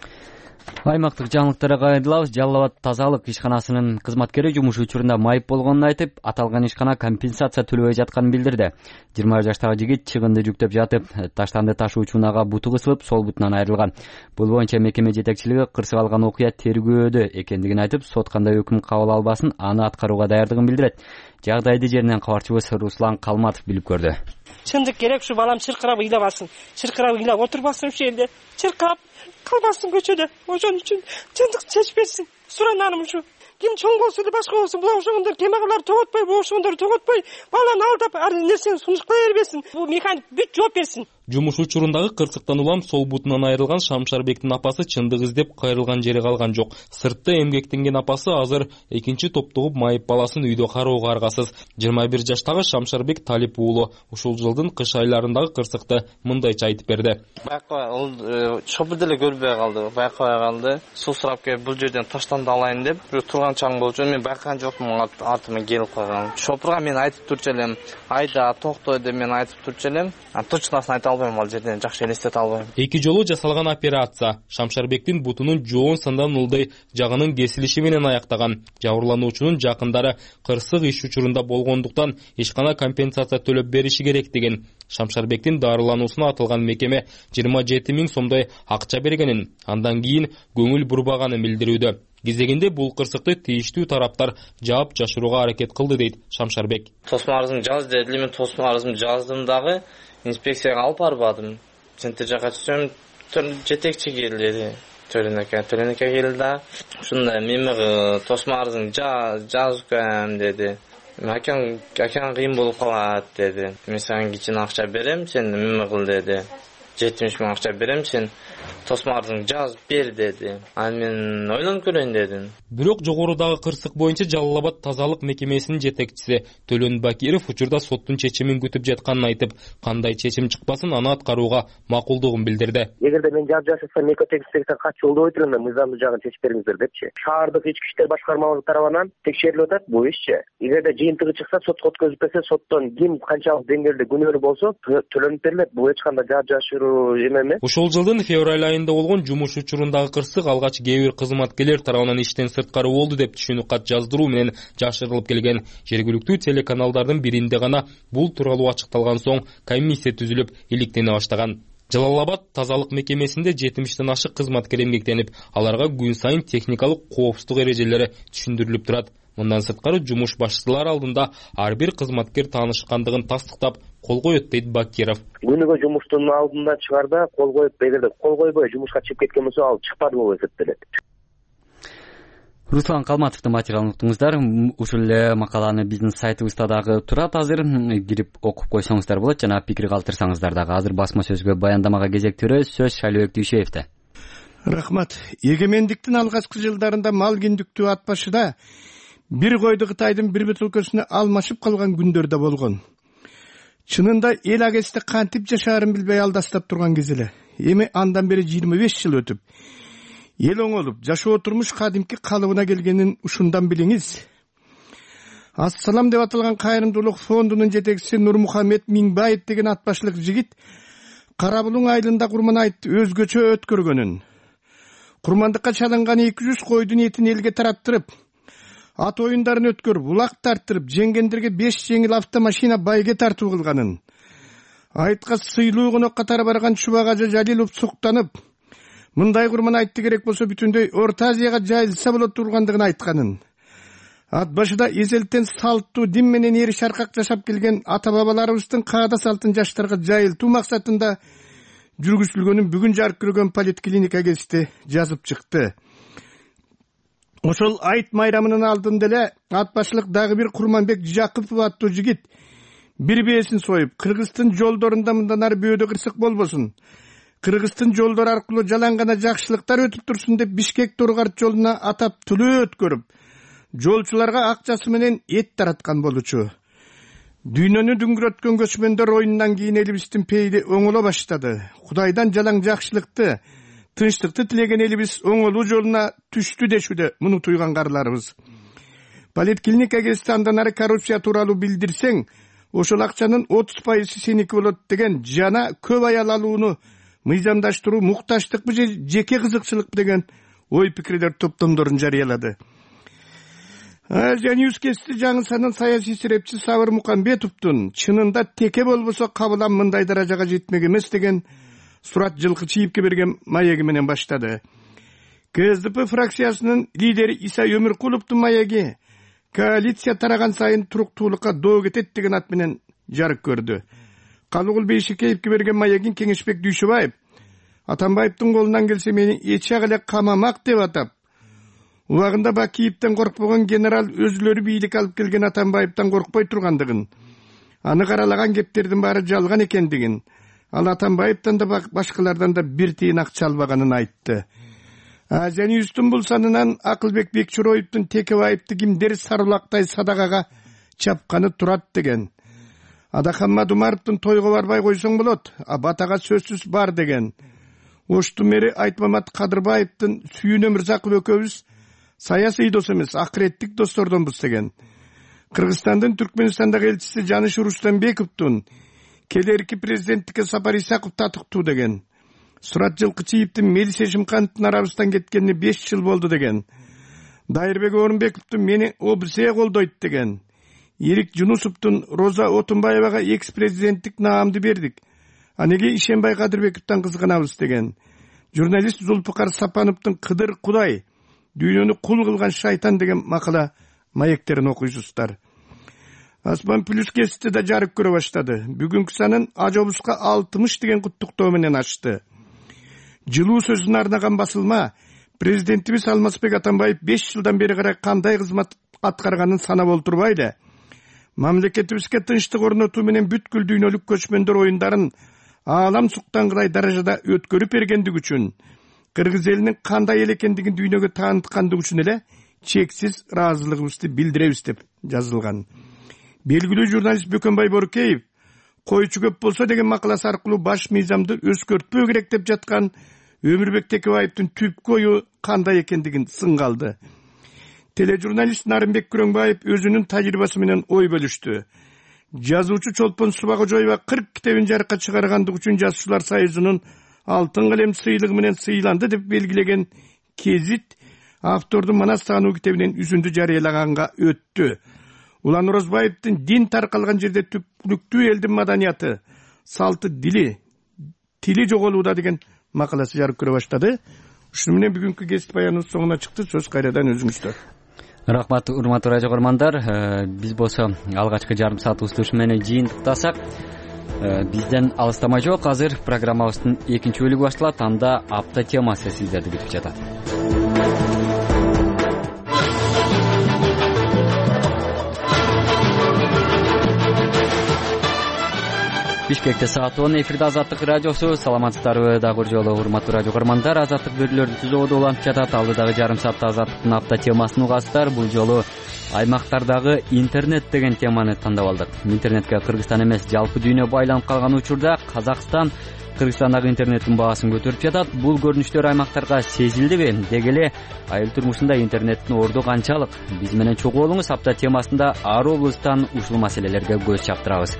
Аймактык жаңылыктарга кайрылабыз. Жалал Абад тазалык ишканасынын кызматкери жумуш учурунда майып болгонун айтып, аталган ишкана компенсация төлөбөй жатканын билдирди. жыйырма жаштагы жигит чыгынды жүктөп жатып, таштанды ташуучу унаага буту кысылып, сол бутунан айрылган. Бул боюнча мекеме жетекчилиги кырсык алган окуя тергөөдө экендигин айтып, сот кандай өкүм кабыл албасын аны аткарууга даярдыгын билдирет. Жагдайды жеринен кабарчыбыз Руслан Калматов билип көрдү. Чындык керек, ушу балам чыркырап ыйлабасын. Чыркырап ыйлап отурбасын ушул жерде. Чыркап калбасын көчөдө. Ошон үчүн чындык чечип берсин. Сурананым ушу. Ким чоң болсун, башка болсун, була ошондор кемегилер тоготпой, бу ошондор тоготпой, баланы алдап, ар нерсени сунуштала бербесин. Бу механик бүт жооп берсин. Жумуш учурундагы кырсыктан улам сол бутунан айрылган Шамшарбектин апасы чындык издеп кайрылган жери калган жок. Сыртта эмгектенген апасы азыр экинчи топтогуп майып баласын үйдө кароого аргасыз. жыйырма бир жаштагы Шамшарбек Талип уулу ушул жылдын кыш айларындагы кырсыкты мындайча айтып берди. Байкабай ал чопу деле көрбөй калды, байкабай калды. Суу сурап келип бул жерден таштанды алайын деп, бир турган чаң болчу, мен байкаган жокмун, артыма келип калган. Шопурга мен айтып турчу элем, айда токто деп мен айтып турчу элем. Точносын айта албайм, ал жерден жакшы элестете албайм. Эки жолу жасалган операция Шамшарбектин бутунун жоон сындан ылдый жагынын кесилиши менен аяктаган. Жабырлануучунун жакындары кырсык иш учурунда болгондуктан ишкана компенсация төлөп бериши керек деген. Шамшарбектин дарылануусуна атылган мекеме жыйырма жети миң сомдой акча бергенин, андан кийин көңүл бурбаганын билдирүүдө. Кезегинде бул кырсыкты тийиштүү тараптар жаап жашырууга аракет кылды дейт Шамшарбек. Тосма арызымды жаз дедилер, мен тосма арызымды жаздым дагы, инспекцияга алып барбадым. Центр жака түшөм, жетекчи келди. Төрөнөкө, төрөнөкө келди. Ушундай мен тосма арызыңды жазып коем деди. Акаң, акаң кыйын болуп калат деди. Мен сага кичине акча берем, сен неме кыл деди. жетимиш миң акча берем, сен тосмордуң жазып бер деди. Аны мен ойлонуп көрөйүн дедим. Бирок жогорудагы кырсык боюнча Жалал Абад тазалык мекемесинин жетекчиси Төлөн Бакиров учурда соттун чечимин күтүп жатканын айтып, кандай чечим чыкпасын аны аткарууга макулдугун билдирди. Эгерде мен жап жасасам, экотекстен качуу жолдо отурумда мыйзамдуу жагын чечип бериңиздер депчи. Шаардык ички иштер башкармалыгы тарабынан текшерилип атат бул ишчи. Эгерде жыйынтыгы чыкса, сотко өткөзүп берсе, соттон ким канчалык деңгээлде күнөөлүү болсо төлөнүп берилет. Бул эч кандай жап жашыруу эме эмес. Ошол жылдын февраль айында болгон жумуш учурундагы кырсык алгач кээ бир кызматкерлер тарабынан иштен сырткары болду деп түшүнүк кат жаздыруу менен жашырылып келген. Жергиликтүү телеканалдардын биринде гана бул тууралуу ачыкталган соң комиссия түзүлүп иликтене баштаган. Жалал Абад тазалык мекемесинде жетимиштен ашык кызматкер эмгектенип, аларга күн сайын техникалык коопсуздук эрежелери түшүндүрүлүп турат. Мындан сырткары жумуш башчылары алдында ар бир кызматкер таанышкандыгын тастыктап кол коет дейт Бакиров. Күнүгө жумуштун алдында чыгарда кол коюп, эгерде кол койбой жумушка чыгып кеткен болсо, ал чыкпады болуп эсептелет. Руслан Калматовдун материалын уктуңуздар. Ушул эле макаланы биздин сайтыбызда дагы турат. Азыр кирип окуп койсоңуздар болот жана пикир калтырсаңыздар дагы. Азыр басма сөзгө баяндамага кезектиребиз. Сөз Шайлыбек Дүйшеевде. Рахмат. Эгемендиктин алгачкы жылдарында мал киндиктүү ат башыда бир койду Кытайдын бир бутылкасына алмашып калган күндөр да болгон. Чынында эл агесте кантип жашаарын билбей алдастап турган кез эле. Эми андан бери жыйырма беш жыл өтүп, эл оңолуп, жашоо турмуш кадимки калыбына келгенин ушундан билиңиз. Ассалам деп аталган кайрымдуулук фондунун жетекчиси Нурмухамед Миңбаев деген ат башлык жигит Карабулуң айылында курманайтты өзгөчө өткөргөнүн. Курмандыкка чалынган эки жүз койдун этин элге тараттырып, ат оюндарын өткөрүп, улак тарттырып, жеңгендерге беш жеңил автомашина байге тартуу кылганын. Айтка сыйлуу конок катары барган Чубагажы Жалилов суктанып, мындай курман айтты керек болсо бүтүндөй Орто Азияга жайылса болот тургандыгын айтканын. Ат башыда эзелтен салттуу дин менен эри шаркак жашап келген ата бабаларыбыздын каада салтын жаштарга жайылтуу максатында жүргүзүлгөнүн бүгүн жарык көргөн поликлиника гезити жазып чыкты. Ошол айт майрамынын алдында эле ат башлык дагы бир Курманбек Жакупов аттуу жигит бир бээсин союп, Кыргыздын жолдорунда мындан ары бөөдө кырсык болбосун, Кыргыздын жолдору аркылуу жалаң гана жакшылыктар өтүп турсун деп Бишкек Торгарт жолуна атап түлөө өткөрүп, жолчуларга акчасы менен эт тараткан болчу. Дүйнөнү дүңгүрөткөн көчмөндөр оюнунан кийин элибиздин пейили оңоло баштады. Кудайдан жалаң жакшылыкты, тынчтыкты тилеген элибиз оңолуу жолуна түштү дешүдө муну туйган карларыбыз. Поликлиника гезити андан ары коррупция тууралуу билдирсең, ошол акчанын отуз пайызы сеники болот деген жана көп аял алууну мыйзамдаштыруу мукташтыкпы же жеке кызыкчылыкпы деген ой пикирлер топтомдорун жарыялады. Азия Ньюс кести жаңы санын саясий серепчи Сабыр Мукамбетовдун чынында теке болбосо кабылам мындай даражага жетмек эмес деген сурат жылкы чийипке берген маеги менен баштады. КСДП фракциясынын лидери Иса Өмүркуловдун маеги коалиция тараган сайын туруктуулукка доо кетет деген ат менен жарык көрдү. Калыгул Бейшикеевке берген маегин Кеңешбек Дүйшөбаев Атамбаевдин колунан келсе мени эчак эле камамак деп атап, убагында Бакиевден коркпогон генерал өзүлөрү бийлик алып келген Атамбаевден коркпой тургандыгын, аны каралаган кептердин баары жалган экендигин, ал Атамбаевден да башкалардан да бир тыйын акча албаганын айтты. Азия Ньюстун бул санынан Акылбек Бекчуроевдун Текебаевди кимдер сарулактай садагага чапканы турат деген. Адахаммад Умаровдун тойго барбай койсоң болот, а батага сөзсүз бар деген. Оштун мэри Айтмамат Кадырбаевдин Сүйүн Өмүрзаков экөөбүз саясий дос эмес, акыреттик достордонбуз деген. Кыргызстандын Түркмөнстандагы элчиси Жаныш Рустамбековдун келерки президенттикке Сапар Исаков татыктуу деген. Сурат Жылкычиевдин Мелис Эшимкановдун арабыздан кеткенине беш жыл болду деген. Дайырбек Орунбековдун мени ОБСЕ колдойт деген. Эрик Жунусовдун Роза Отунбаевага экс-президенттик наамды бердик. А неге Ишенбай Кадырбековдон кызганабыз деген. Журналист Зулпукар Сапановдун Кыдыр Кудай дүйнөнү кул кылган шайтан деген макала маектерин окуйсуздар. Асман Плюс кести да жарык көрө баштады. Бүгүнкү санын Ажобуска алтымыш деген куттуктоо менен ачты. Жылуу сөзүн арнаган басылма президентибиз Алмазбек Атамбаев беш жылдан бери карай кандай кызмат аткарганын санап олтурбайды. Мамлекетибизге тынчтык орнотуу менен бүткүл дүйнөлүк көчмөндөр оюндарын аалам суктангылай даражада өткөрүп бергендиги үчүн кыргыз элинин кандай эл экендигин дүйнөгө тааныткандыгы үчүн эле чексиз ыраазылыгыбызды билдиребиз деп жазылган. Белгилүү журналист Бөкөнбай Боркеев койчу көп болсо деген макаласы аркылуу баш мыйзамды өзгөртпөө керек деп жаткан Өмүрбек Текебаевдин түпкү ою кандай экендигин сынга алды. Тележурналист Нарымбек Күрөңбаев өзүнүн тажрыйбасы менен ой бөлүштү. Жазуучу Чолпон Субагожоева кырк китебин жарыкка чыгаргандыгы үчүн Жазуучулар союзунун алтын калем сыйлыгы менен сыйланды деп белгилеген Кезит автордун Манас таануу китебинен үзүндү жарыялаганга өттү. Улан Орозбаевдин дин таркалган жерде түпкүлүктүү элдин маданияты, салты, дили, тили жоголууда деген макаласы жарык көрө баштады. Ушуну менен бүгүнкү кесип баяныбыз соңуна чыкты. Сөз кайрадан өзүңүздө. Рахмат, урматтуу радио көрөрмандар. Биз болсо алгачкы жарым саатыбызды ушу менен жыйынтыктасак, бизден алыстамай жок. Азыр программабыздын экинчи бөлүгү башталат. Анда апта темасы сиздерди күтүп жатат. Бишкекте саат он, эфирде Азаттык радиосу. Саламатсыздарбы дагы бир жолу урматтуу радио көрөрмандар. Азаттык берүүлөрдү түзүүдө уланып жатат. Алдыдагы жарым саатта Азаттыктын апта темасын угасыздар. Бул жолу аймактардагы интернет деген теманы тандап алдык. Интернетке Кыргызстан эмес, жалпы дүйнө байланып калган учурда Казакстан Кыргызстандагы интернеттин баасын көтөрүп жатат. Бул көрүнүштөр аймактарга сезилдиби? Деги эле айыл турмушунда интернеттин орду канчалык? Биз менен чогуу болуңуз. Апта темасында ар облустан ушул маселелерге көз чаптырабыз.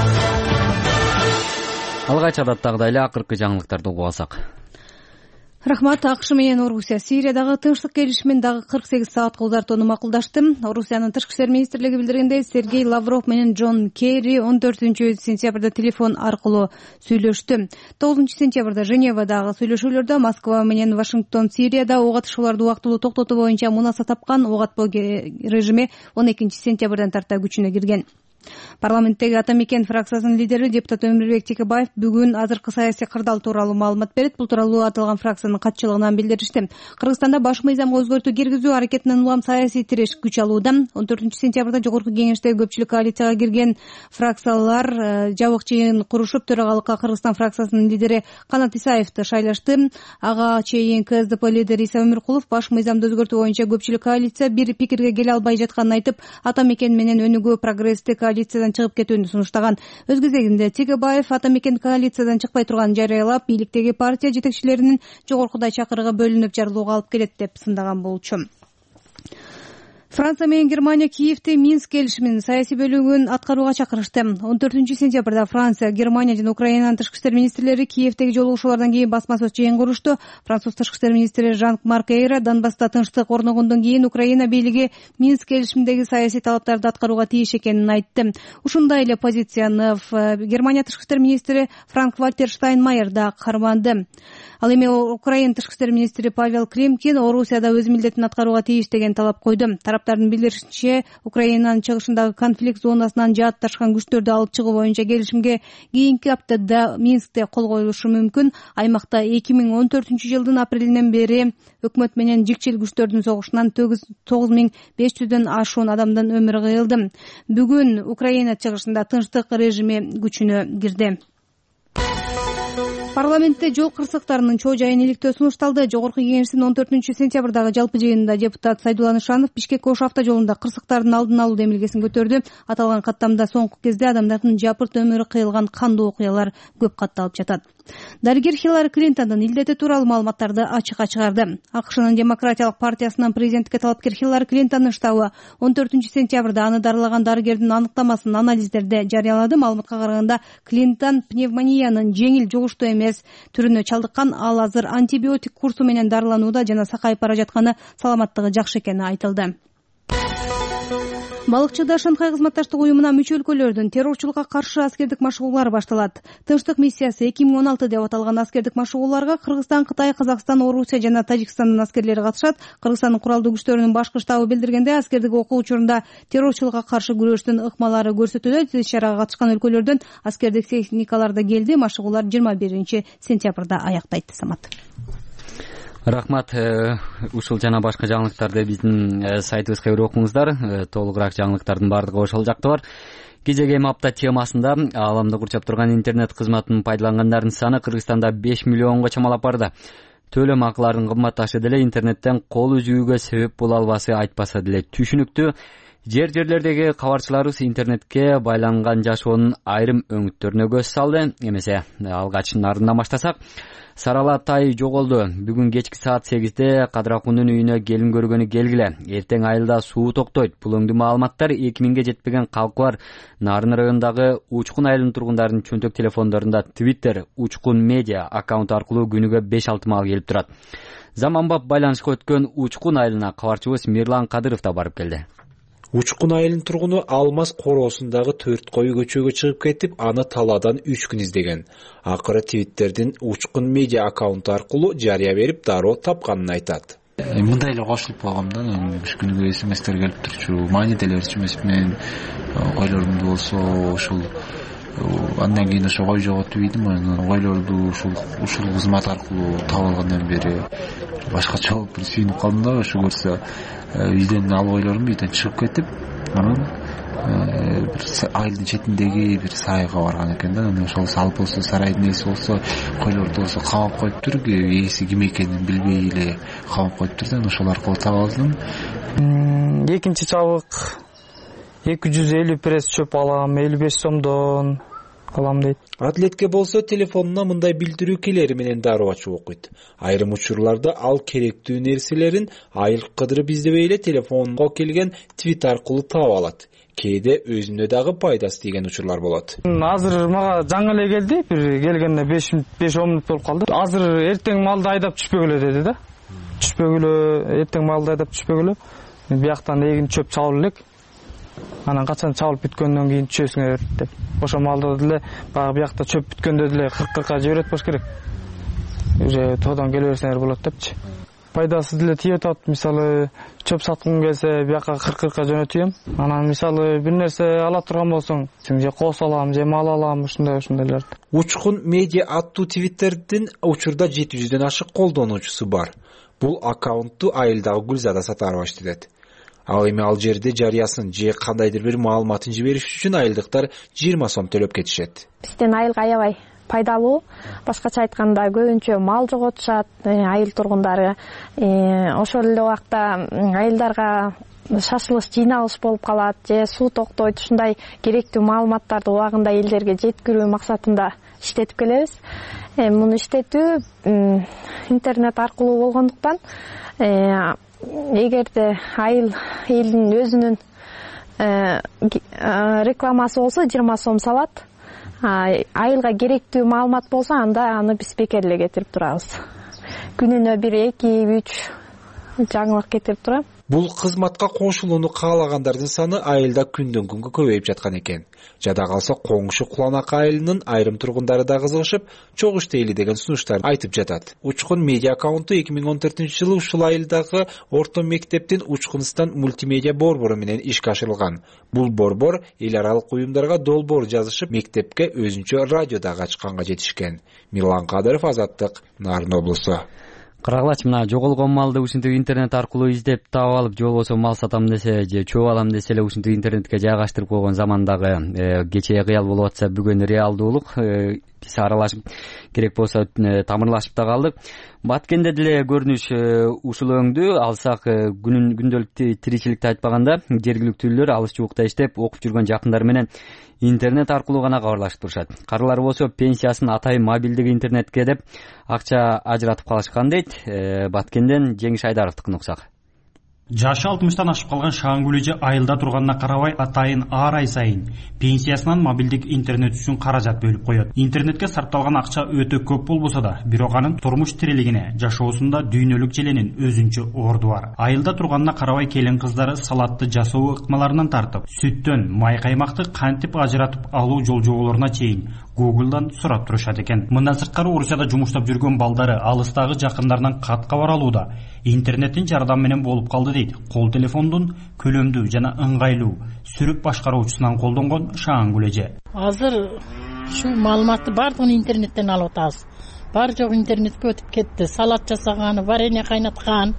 Алгач адаттагыдай эле акыркы жаңылыктарды угуп алсак. Рахмат. АКШ менен Орусия Сириядагы тынчтык келишимин дагы кырк сегиз саатка узартууну макулдашты. Орусиянын тышкы иштер министрлиги билдиргендей, Сергей Лавров менен Джон Керри он төртүнчү сентябрда телефон аркылуу сүйлөштү. тогузунчу сентябрда Женевадагы сүйлөшүүлөрдө Москва менен Вашингтон Сирияда ок атышууларды убактылуу токтотуу боюнча мунаса тапкан. Ок атпоо режими он экинчи сентябрдан тарта күчүнө кирген. Парламенттеги Ата Мекен фракциясынын лидери депутат Өмүрбек Текебаев бүгүн азыркы саясий кырдаал тууралуу маалымат берет. Бул тууралуу аталган фракциянын катчылыгынан билдиришти. Кыргызстанда баш мыйзамга өзгөртүү киргизүү аракетинен улам саясий тиреш күч алууда. он төртүнчү сентябрда жогорку кеңештеги көпчүлүк коалицияга кирген фракциялар жабык чейин курушуп, төрагалыкка Кыргызстан фракциясынын лидери Канат Исаевди шайлашты. Ага чейин КСДП лидери Иса Өмүркулов баш мыйзамды өзгөртүү боюнча көпчүлүк коалиция бир пикирге келе албай жатканын айтып, Ата Мекен менен өнүгүү прогресстик коалициядан чыгып кетүүнү сунуштаган. Өз кезегинде Текебаев Ата Мекен коалициядан чыкпай турганын жарыялап, бийликтеги партия жетекчилеринин жогоркудай чакырыгы бөлүнүп жарылууга алып келет деп сындаган болчу. Франция менен Германия Киевде Минск келишиминин саясий бөлүгүн аткарууга чакырышты. он төртүнчү сентябрда Франция, Германия жана Украинанын тышкы иштер министрлери Киевдеги жолугушуулардан кийин басма сөз жыйын курушту. Француз тышкы иштер министри Жан-Марк Эйра Донбасста тынчтык орногондон кийин Украина бийлиги Минск келишиминдеги саясий талаптарды аткарууга тийиш экенин айтты. Ушундай эле позицияны Германия тышкы иштер министри Франк-Вальтер Штайнмайер да карманды. Ал эми Украина тышкы иштер министри Павел Климкин Орусияда өз милдетин аткарууга тийиш деген талап койду. Тараптардын билдиришинче, Украинанын чыгышындагы конфликт зонасынан жаатташкан күчтөрдү алып чыгуу боюнча келишимге кийинки аптада Минскте кол коюлушу мүмкүн. Аймакта эки миң он төртүнчү жылдын апрелинен бери өкмөт менен жикчил күчтөрдүн согушунан тогуз миң беш жүздөн ашуун адамдын өмүрү кыйылды. Бүгүн Украина чыгышында тынчтык режими күчүнө кирди. Парламентте жол кырсыктарынын чоо жайын иликтөө сунушталды. Жогорку кеңештин он төртүнчү сентябрдагы жалпы жыйынында депутат Сайдулла Нышанов Бишкек-Ош автожолунда кырсыктардын алдын алуу демилгесин көтөрдү. Аталган каттамда соңку кезде адамдардын жапырт өмүрү кыйылган кандуу окуялар көп катталып жатат. Дарыгер Хиллари Клинтондун илдети тууралуу маалыматтарды ачыкка чыгарды. АКШнын Демократиялык партиясынан президенттикке талапкер Хиллари Клинтондун штабы он төртүнчү сентябрда аны дарылаган дарыгердин аныктамасын анализдерде жарыялады. Маалыматка караганда, Клинтон пневмониянын жеңил жугуштуу эмес түрүнө чалдыккан, ал азыр антибиотик курсу менен дарыланууда жана сакайып бара жатканы, саламаттыгы жакшы экени айтылды. Балыкчыда Шанхай кызматташтык уюмуна мүчө өлкөлөрдүн террорчулукка каршы аскердик машыгуулары башталат. Тынчтык миссиясы эки миң он алты деп аталган аскердик машыгууларга Кыргызстан, Кытай, Казакстан, Орусия жана Тажикстандын аскерлери катышат. Кыргызстандын куралдуу күчтөрүнүн башкы штабы билдиргенде, аскердик окуу учурунда террорчулукка каршы күрөштүн ыкмалары көрсөтүлөт. Иш-чарага катышкан өлкөлөрдөн аскердик техникалар да келди. Машыгуулар жыйырма биринчи сентябрда аяктайт. Самат. Рахмат. Ушул жана башка жаңылыктарды биздин сайтыбызга кирип окуңуздар. Толугураак жаңылыктардын баардыгы ошол жакта бар. Кезегем апта темасында ааламды курчап турган интернет кызматын пайдалангандардын саны Кыргызстанда беш миллионго чамалап барды. Төлөм акыларынын кымбатташы деле интернеттен кол үзүүгө себеп боло албасы айтпаса деле түшүнүктүү. Жер жерлердеги кабарчыларыбыз интернетке байланган жашоонун айрым өңүттөрүнө көз салды. Эмесе алгач нарынан баштасак, Сарала тай жоголду. Бүгүн кечки саат сегизде Кадыракундун үйүнө келин көргөнү келгиле. Эртең айылда суу токтойт. Бул өңдүү маалыматтар эки миңге жетпеген калкы бар Нарын районундагы Учкун айылынын тургундарынын чөнтөк телефондорунда Twitter, Учкун медиа аккаунт аркылуу күнүгө беш алты маал келип турат. Заманбап байланышка өткөн Учкун айылына кабарчыбыз Мирлан Кадыров да барып келди. Учкун айылынын тургуну Алмаз короосундагы төрт кою көчөгө чыгып кетип, аны талаадан үч күн издеген. Акыры Twitter'дин Учкун медиа аккаунту аркылуу жарыя берип, дароо тапканын айтат. Мындай эле кошулуп калгам да, үч күнгө смстер келип турчу. Маанителерчи эмес мен ойлорумду болсо ушул андан кийин ошо кой жоготуп ийдим. Ойлорду ушул ушул кызмат аркылуу таап алгандан бери башкача болуп бир сүйүнүп калдым да, ошо көрсө үйдөн алып ойлорум үйдөн чыгып кетип, анан бир айылдын четиндеги бир сарайга барган экен да. Ошол салып болсо сарайдын ээси болсо койлорду болсо камап коюптур, ээси ким экенин билбей эле камап коюптур да. Ошол аркылуу таап алдым. Экинчи чабык эки жүз элүү пресс чөп алам, элүү беш сомдон алам дейт. Атлетке болсо телефонуна мындай билдирүү келери менен дароо ачып окуйт. Айрым учурларда ал керектүү нерселерин айыл кыдырып издебей эле телефонго келген твит аркылуу таап алат. Кээде өзүнө дагы пайдасы тийген учурлар болот. Азыр мага жаңы эле келди, бир келгенде беш он мүнөт болуп калды. Азыр эртең малды айдап түшпөгүлө деди да. Түшпөгүлө, эртең малды айдап түшпөгүлө. Бияктан эгин чөп чабыл элек. Анан качан чабылып бүткөндөн кийин түшөсүңөр деп. Ошо малды деле баягы биякта чөп бүткөндө деле кырк-кыркка жиберет болуш керек. Уже тоодон келе берсеңер болот депчи. Пайдасы деле тийип атат. Мисалы, чөп саткым келсе, бияка кырк-кыркка жөнөтөм. Анан мисалы бир нерсе ала турган болсоң, сен же коос алам, же мал алам, ушундай ушундайлар. Учкун медиа аттуу Twitter'дин учурда жети жүздөн ашык колдонуучусу бар. Бул аккаунтту айылдагы Гүлзада Сатарова иштетет. Ал эми ал жерде жарыясын же кандайдыр бир маалыматын жибериш үчүн айылдыктар жыйырма сом төлөп кетишет. Бизден айылга аябай пайдалуу. Башкача айтканда көбүнчө мал жоготушат айыл тургундары. Ошол эле убакта айылдарга шашылыш жыйналыш болуп калат, же суу токтойт, ушундай керектүү маалыматтарды убагында элдерге жеткирүү максатында иштетип келебиз. Муну иштетүү интернет аркылуу болгондуктан эгерде айыл элдин өзүнүн рекламасы болсо жыйырма сом салат. Айылга керектүү маалымат болсо анда аны биз бекер кетирип турабыз. Күнүнө бир эки үч жаңылык кетирип турам. Бул кызматка кошулууну каалагандардын саны айылда күндөн күнгө көбөйүп жаткан экен. Жада калса Коңшу Куланак айылынын айрым тургундары да кызыгышып, чогуу иштейли деген сунуштар айтып жатат. Учкун медиа аккаунту эки миң он төртүнчү жылы ушул айылдагы орто мектептин Учкунстан мультимедиа борбору менен ишке ашырылган. Бул борбор эл аралык уюмдарга долбоор жазышып, мектепке өзүнчө радио дагы ачканга жетишкен. Мирлан Кадыров, Азаттык, Нарын облусу. Кыргылач мына жоголгон малды ушинтип интернет аркылуу издеп таап алып, же болбосо мал сатам десе, же чөп алам десе эле ушинтип интернетке жайгаштырып койгон замандагы кечээ кыял болуп атса, бүгүн реалдуулук. Биз аралашып керек болсо тамырлашып да калдык. Баткенде деле көрүнүш ушул өңдү. Алсак күндөлүк тиричиликти айтпаганда жергиликтүүлөр алыс жуукта иштеп окуп жүргөн жакындары менен интернет аркылуу гана кабарлашып турушат. Карылар болсо пенсиясын атайын мобилдик интернетке деп акча ажыратып калышкан дейт. Баткенден Жеңиш Айдаровдукун уксак. Жашы алтымыштан ашып калган Шаангүл эже айылда турганына карабай атайын ар ай сайын пенсиясынан мобилдик интернет үчүн каражат бөлүп коет. Интернетке сарпталган акча өтө көп болбосо да, бирок анын турмуш тирилигине, жашоосунда дүйнөлүк желенин өзүнчө орду бар. Айылда турганына карабай келин кыздары салатты жасоо ыкмаларынан тартып, сүттөн май каймакты кантип ажыратып алуу жол жоболоруна чейин Google'дан сурап турушат экен. Мындан сырткары Орусияда жумуштап жүргөн балдары алыстагы жакындарынан кат кабар алууда интернеттин жардамы менен болуп калды дейт. Кол телефондун көлөмдүү жана ыңгайлуу сүрүп башкаруучусунан колдонгон Шаангүл эже. Азыр ушу маалыматты бардыгын интернеттен алып атабыз. Бар жок интернетке өтүп кетти. Салат жасаган, варенье кайнаткан,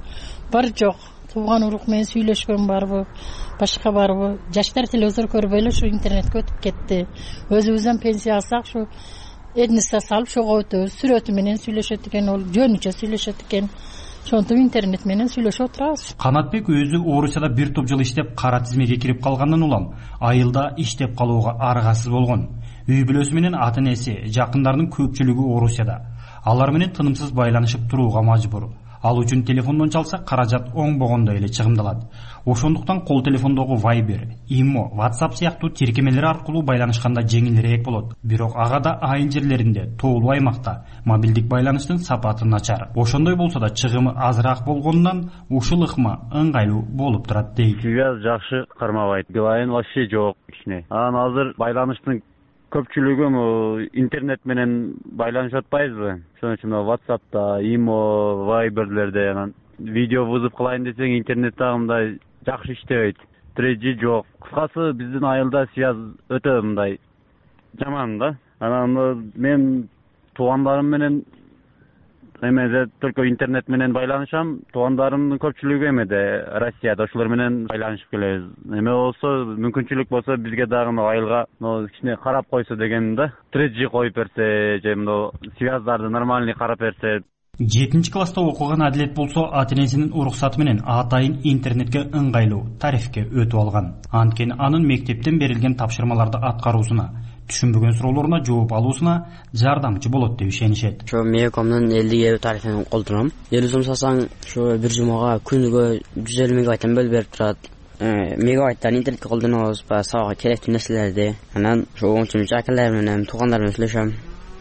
бар жок, тууган урук менен сүйлөшкөн барбы, башка барбы. Жаштар телевизор көрбөй эле ушу интернетке өтүп кетти. Өзүбүздөн пенсия алсак, ушу эдниста салып шого өтөбүз. Сүрөтү менен сүйлөшөт экен, ол жөнүчө сүйлөшөт экен. Ошонтип интернет менен сүйлөшүп отурабыз. Канатбек өзү Орусияда бир топ жыл иштеп, кара тизмеге кирип калгандан улам айылда иштеп калууга аргасыз болгон. Үй бүлөсү менен ата-энеси, жакындарынын көпчүлүгү Орусияда. Алар менен тынымсыз байланышып турууга мажбур. Ал үчүн телефондон чалса каражат оңбогондой эле чыгымдалат. Ошондуктан кол телефондогу Viber, Imo, WhatsApp сыяктуу тиркемелер аркылуу байланышканда жеңилирээк болот. Бирок ага да айыл жерлеринде, тоолуу аймакта мобилдик байланыштын сапаты начар. Ошондой болсо да чыгымы азыраак болгондон ушул ыкма ыңгайлуу болуп турат дейт. Связь жакшы кармабайт. Билайын вообще жок кичине. Анан азыр байланыштын көпчүлүгү интернет менен байланышып атпайбызбы? Ошон үчүн WhatsApp'та, Imo, Viber'лерде анан видео вызов кылайын десең интернет дагы мындай жакшы иштебейт. три джи жок. Кыскасы биздин айылда связь өтө мындай жаман да. Анан мен туугандарым менен эмеде только интернет менен байланышам. Туугандарымдын көпчүлүгү эмеде Россияда, ошолор менен байланышып келебиз. Эме болсо, мүмкүнчүлүк болсо бизге дагы айылга кичине карап койсо дегеним да. три джи коюп берсе, же мындай связьдарды нормальный карап берсе. жетинчи класста окуган Адилет болсо ата-энесинин уруксаты менен атайын интернетке ыңгайлуу тарифке өтүп алган. Анткени анын мектептен берилген тапшырмаларды аткаруусуна, түшүнбөгөн суроолоруна жооп алуусуна жардамчы болот деп ишенишет. Ошо Мегакомдун элдик эүү тарифин колдоном. элүү сом салсаң, ошо бир жумага күнүгө жүз элүү мегабайттан бөлүп берип турат. Мегабайттан интернетке колдонобуз, баягы сабакка керектүү нерселерди. Анан ошо он үчүнчү акалар менен, туугандар менен сүйлөшөм.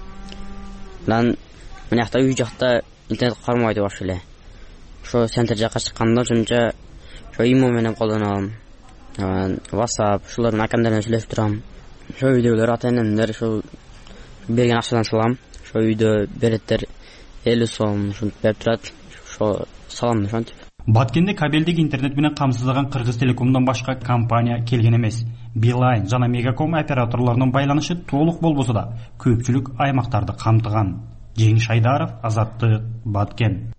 Анан мен жакта үй жакта интернет кармабайт баш эле. Ошо центр жакка чыкканда ошончо ошо Imo менен колдоном. Анан WhatsApp, ушулардын акамдар менен сүйлөшүп турам. Ошо үйдөгүлөр ата-энемдер ошо берген акчадан салам. Ошо үйдө береттер элүү сом ушинтип берип турат. Ошо салам ошентип. Баткенде кабелдик интернет менен камсыздаган Кыргыз Телекомдон башка компания келген эмес. Билайн жана Мегаком операторлорунун байланышы толук болбосо да көпчүлүк аймактарды камтыган. Жеңиш Айдаров, Азаттык, Баткен.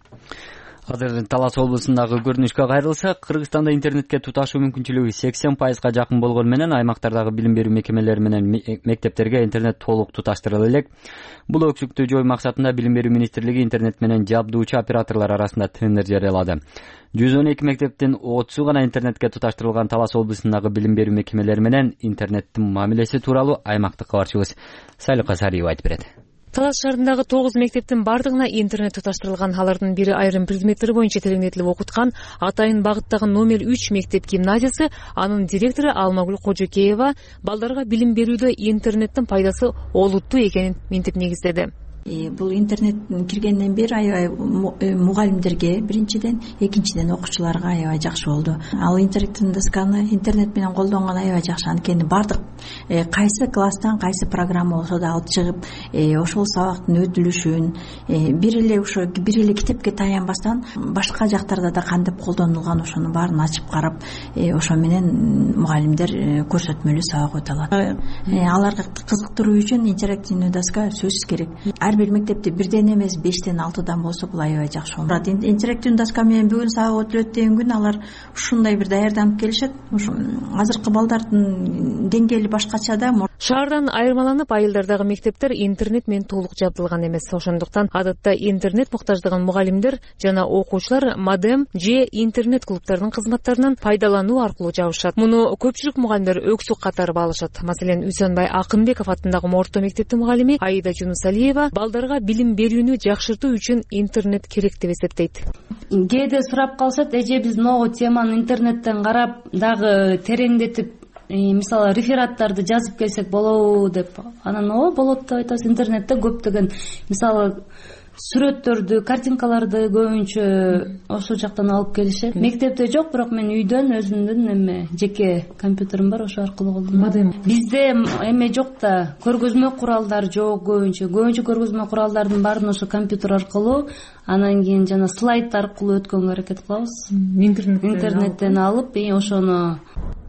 Азыр Талас облусундагы көрүнүшкө кайрылсак, Кыргызстанда интернетке туташуу мүмкүнчүлүгү сексен пайызга жакын болгону менен аймактардагы билим берүү мекемелери менен мектептерге интернет толук туташтырыла элек. Бул өксүктү жою максатында Билим берүү министрлиги интернет менен жабдуучу операторлор арасында тендер жарыялады. жүз он эки мектептин отузу гана интернетке туташтырылган Талас облусундагы билим берүү мекемелери менен интернеттин мамилеси тууралуу аймактык кабарчыбыз Салика Сариева айтып берет. Талас шаарындагы тогуз мектептин бардыгына интернет туташтырылган. Алардын бири айрым предметтер боюнча тереңдетилип окуткан атайын багыттагы номер үч мектеп гимназиясы. Анын директору Алмагүл Кожокеева балдарга билим берүүдө интернеттин пайдасы олуттуу экенин минтип негиздеди. Бул интернет киргенден бери аябай мугалимдерге биринчиден, экинчиден окуучуларга аябай жакшы болду. Ал интерактивдүү досканы интернет менен колдонгон аябай жакшы. Анткени бардык кайсы класстан кайсы программа болсо да алып чыгып, ошол сабактын өтүлүшүн бир эле ошо бир эле китепке таянбастан башка жактарда да кантип колдонулган ошонун баарын ачып карап, ошо менен мугалимдер көрсөтмөлүү сабак өтө алат. Аларга кызыктыруу үчүн интерактивдүү доска сөзсүз керек. Бир мектепте бирден эмес бештен алтыдан болсо бул аябай жакшы болот. Интерактивдүү доска менен бүгүн сабак өтүлөт деген күн алар ушундай бир даярданып келишет. Ушу азыркы балдардын деңгээли башкача да. Шаардан айырмаланып айылдардагы мектептер интернет менен толук жабдылган эмес. Ошондуктан адатта интернет муктаждаган мугалимдер жана окуучулар модем же интернет клубтардын кызматтарынан пайдалануу аркылуу жабышат. Муну көпчүлүк мугалимдер өксүк катары алышат. Маселен, Үсөнбай Акынбеков атындагы орто мектептин мугалими Аида Жунусалиева балдарга билим берүүнү жакшыртуу үчүн интернет керек деп эсептейт. Кээде сурап калышат, эже биз могу теманы интернеттен карап дагы тереңдетип, мисалы рефераттарды жазып келсек болобу деп. Анан оо болот деп айтабыз. Интернетте көптөгөн мисалы сүрөттөрдү, картинкаларды көбүнчө ошол жактан алып келишет. Мектепте жок, бирок мен үйдөн өзүмдүн эме жеке компьютерим бар, ошо аркылуу колдоном. Бизде эме жок да, көргөзмө куралдар жок көбүнчө. Көбүнчө көргөзмө куралдардын баарын ошо компьютер аркылуу, анан кийин жана слайд аркылуу өткөнгө аракет кылабыз. Интернеттен алып, ошону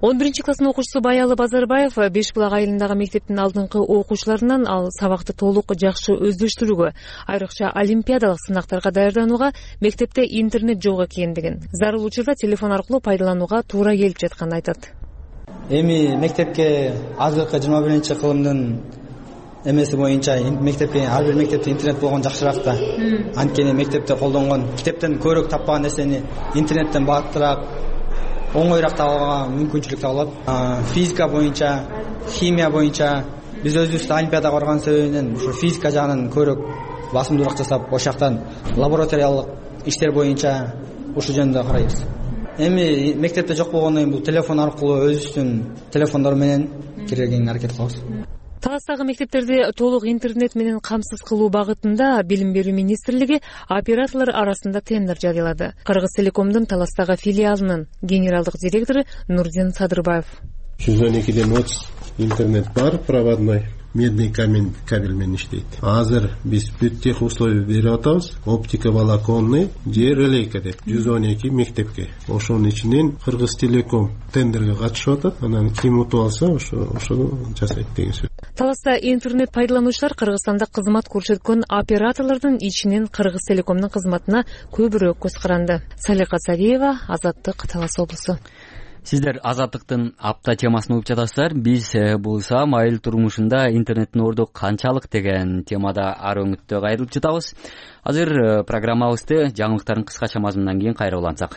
он биринчи класстын окуучусу Баялы Базарбаев Беш Булак айылындагы мектептин алдыңкы окуучуларынан ал сабакты толук жакшы өздөштүрүүгө, айрыкча олимпиадалык сынактарга даярданууга мектепте интернет жок экендигин, зарыл учурда телефон аркылуу пайдаланууга туура келип жатканын айтат. Эми мектепке азыркы жыйырма биринчи кылымдын эмеси боюнча мектепке ар бир мектепте интернет болгон жакшыраак да. Анткени мектепте колдонгон китептен көрөк таппаган нерсени интернеттен бааттыраак, оңоюраак табууга мүмкүнчүлүк табылат. Физика боюнча, химия боюнча биз өзүбүз олимпиада барган себебинен ушу физика жагынан көрөк басымдуураак жасап, ошол жактан лабораториялык иштер боюнча ушу жөнүндө карайбыз. Эми мектепте жок болгондон кийин бул телефон аркылуу өзүбүздүн телефондор менен киргенге аракет кылабыз. Таластагы мектептерди толук интернет менен камсыз кылуу багытында Билим берүү министрлиги операторлор арасында тендер жарыялады. Кыргыз Телекомдун Таластагы филиалынын генералдык директору Нурдин Садырбаев. жүз он экиден отуз интернет бар, проводной, медный камень кабель менен иштейт. Азыр биз бүт тех условия берип атабыз. Оптика волоконный же релейка деп жүз он эки мектепке. Ошонун ичинен Кыргыз Телеком тендерге катышып атат. Анан ким утуп алса, ошо ошону жасайт деген сөз. Таласта интернет пайдалануучулар Кыргызстанда кызмат көрсөткөн операторлордун ичинен Кыргыз Телекомдун кызматына көбүрөөк көз каранды. Салика Савиева, Азаттык, Талас облусу. Сиздер Азаттыктын апта темасын угуп жатасыздар. Биз булса айыл турмушунда интернеттин орду канчалык деген темада ар өңүттө кайрылып жатабыз. Азыр программабызды жаңылыктардын кыскача мазмунунан кийин кайра улантсак.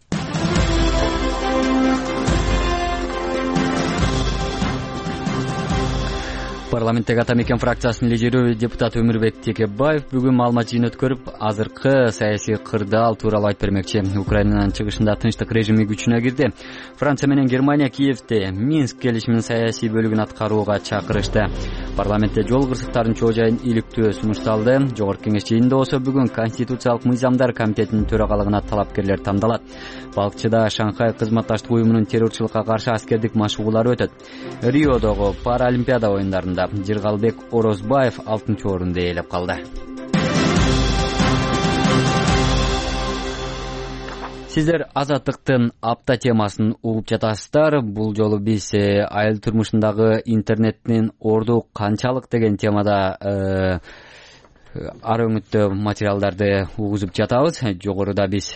Парламенттеги Ата Мекен фракциясынын лидери депутат Өмүрбек Текебаев бүгүн маалымат жыйын өткөрүп, азыркы саясий кырдаал тууралуу айтып бермекчи. Украинанын чыгышында тынчтык режими күчүнө кирди. Франция менен Германия Киевде Минск келишиминин саясий бөлүгүн аткарууга чакырышты. Парламентте жол кырсыктарын чоо жайын иликтөө сунушталды. Жогорку кеңеш жыйынында болсо бүгүн Конституциялык мыйзамдар комитетинин төрагалыгына талапкерлер тандалат. Балкчыда Шанхай кызматташтык уюмунун террорчулукка каршы аскердик машыгуулары өтөт. Риодогу Паралимпиада оюндарында Жыргалбек Орозбаев алтынчы орунду ээлеп калды. Сиздер Азаттыктын апта темасын угуп жатасыздар. Бул жолу биз айыл турмушундагы интернеттин орду канчалык деген темада ар өңүттө материалдарды угузуп жатабыз. Жогоруда биз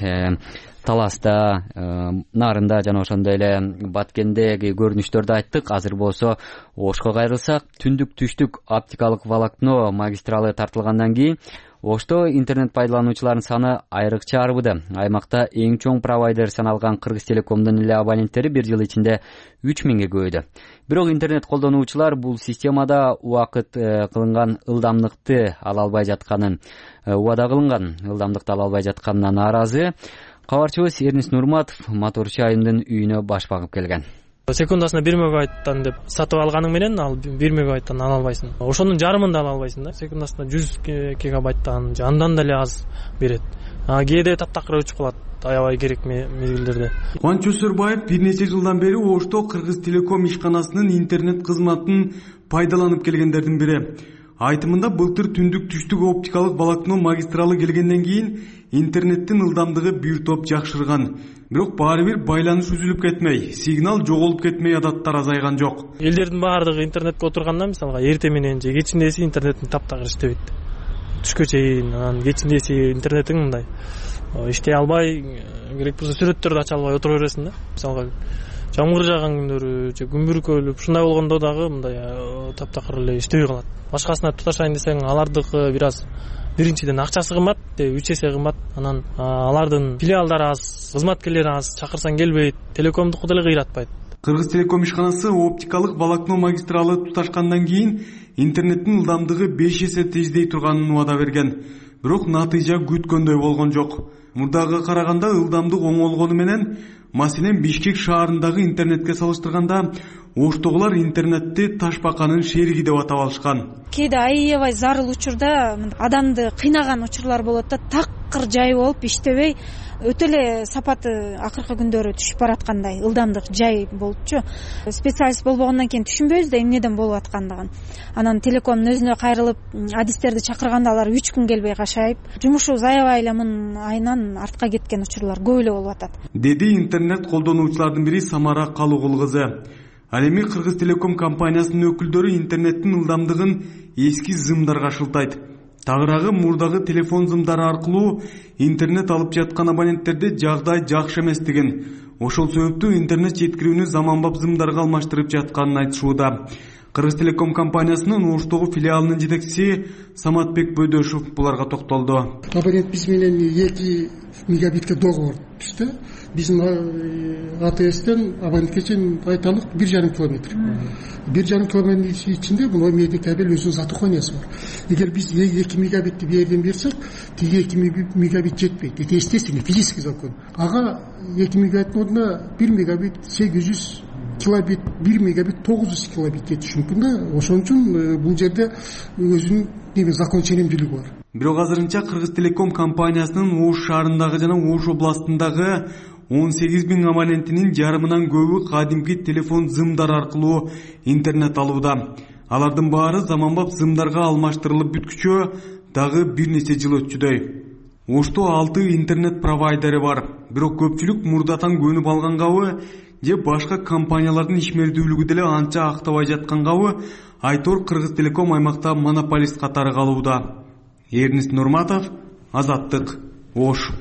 Таласта, Нарында жана ошондой эле Баткендеги көрүнүштөрдү айттык. Азыр болсо Ошко кайрылсак, түндүк түштүк оптикалык волокно магистралы тартылгандан кийин Ошто интернет пайдалануучулардын саны айрыкча арбыды. Аймакта эң чоң провайдер саналган Кыргыз Телекомдун эле абоненттери бир жыл ичинде үч миңге көбөйдү. Бирок интернет колдонуучулар бул системада убакыт кылынган ылдамдыкты ала албай жатканын, убада кылынган ылдамдыкты ала албай жатканына нааразы. Кабарчыбыз Эрнис Нурматов моторчу айымдын үйүнө баш багып келген. Секундасына бир мегабайттан деп сатып алганың менен ал бир мегабайттан ала албайсың. Ошонун жарымын да ала албайсың да. Секундасына жүз гигабайттан андан деле аз берет. А кээде таптакыр өчүп калат. Аябай керек мезгилдерде. Кубанч Өсөрбаев бир нече жылдан бери Ошто Кыргыз Телеком ишканасынын интернет кызматын пайдаланып келгендердин бири. Айтымында былтыр түндүк түштүк оптикалык волокно магистралы келгенден кийин интернеттин ылдамдыгы бир топ жакшырган. Бирок баары бир байланыш үзүлүп кетмей, сигнал жоголуп кетмей адаттар азайган жок. Элдердин баардыгы интернетке отурганда, мисалга эртең менен же кечиндеси интернеттин таптакыр иштебейт. Түшкө чейин, анан кечиндеси интернетиң мындай иштей албай, керек болсо сүрөттөрдү ача албай отура бересиң да. Мисалга жамгыр жааган күндөрү же күн бүркөлүп, ушундай болгондо дагы мындай таптакыр эле иштебей калат. Башкасына туташайын десең, алардыкы бир аз биринчиден акчасы кымбат, үч эсе кымбат. Анан алардын филиалдары аз, кызматкерлери аз, чакырсаң келбейт, телекомдуку деле кыйратпайт. Кыргыз Телеком ишканасы оптикалык волокно магистралы туташкандан кийин интернеттин ылдамдыгы беш эсе тездей турганын убада берген. Бирок натыйжа күткөндөй болгон жок. Мурдага караганда ылдамдык оңолгону менен, маселен Бишкек шаарындагы интернетке салыштырганда Оштогулар интернетти ташбаканын шериги деп атап алышкан. Кээде аябай зарыл учурда адамды кыйнаган учурлар болот да, так такыр жай болуп иштебей өтө эле сапаты акыркы күндөрү түшүп бараткандай ылдамдык жай болупчу. Специалист болбогондон кийин түшүнбөйбүз да эмнеден болуп аткандыгын. Анан телекомдун өзүнө кайрылып адистерди чакырганда алар үч күн келбей кашайып, жумушубуз аябай эле мунун айынан артка кеткен учурлар көп эле болуп атат, деди интернет колдонуучулардын бири Самара Калугул кызы. Ал эми Кыргыз Телеком компаниясынын өкүлдөрү интернеттин ылдамдыгын эски зымдарга шылтайт. Тагыраагы мурдагы телефон зымдары аркылуу интернет алып жаткан абоненттерде жагдай жакшы эместигин, ошол себептүү интернет жеткирүүнү заманбап зымдарга алмаштырып жатканын айтышууда. Кыргыз Телеком компаниясынын Оштогу филиалынын жетекчиси Саматбек Бөдөшов буларга токтолду. Абонент биз менен эки мегабитке договор түздү. Биздин АТСтен абонентке чейин айталык бир жарым километр. бир жарым километр ичинде бул медиа кабель өзүнүн затуханиясы бар. Эгер биз эки мегабитти бул жерден берсек, тиги эки мегабит жетпейт. Это естественный физический закон. Ага эки мегабиттин ордуна бир мегабит сегиз жүз килобит, бир мегабит тогуз жүз килобит жетиши мүмкүн да. Ошон үчүн бул жерде өзүнүн неме закон ченемдүүлүгү бар. Бирок азырынча Кыргыз Телеком компаниясынын Ош шаарындагы жана Ош областындагы он сегиз миң абонентинин жарымынан көбү кадимки телефон зымдар аркылуу интернет алууда. Алардын баары заманбап зымдарга алмаштырылып бүткүчө дагы бир нече жыл өтчүдөй. Ошто алты интернет провайдери бар. Бирок көпчүлүк мурдатан көнүп алгангабы же башка компаниялардын ишмердүүлүгү деле анча актабай жаткангабы Айтор Кыргыз Телеком аймакта монополист катары калууда. Эрнис Нурматов, Азаттык, Ош.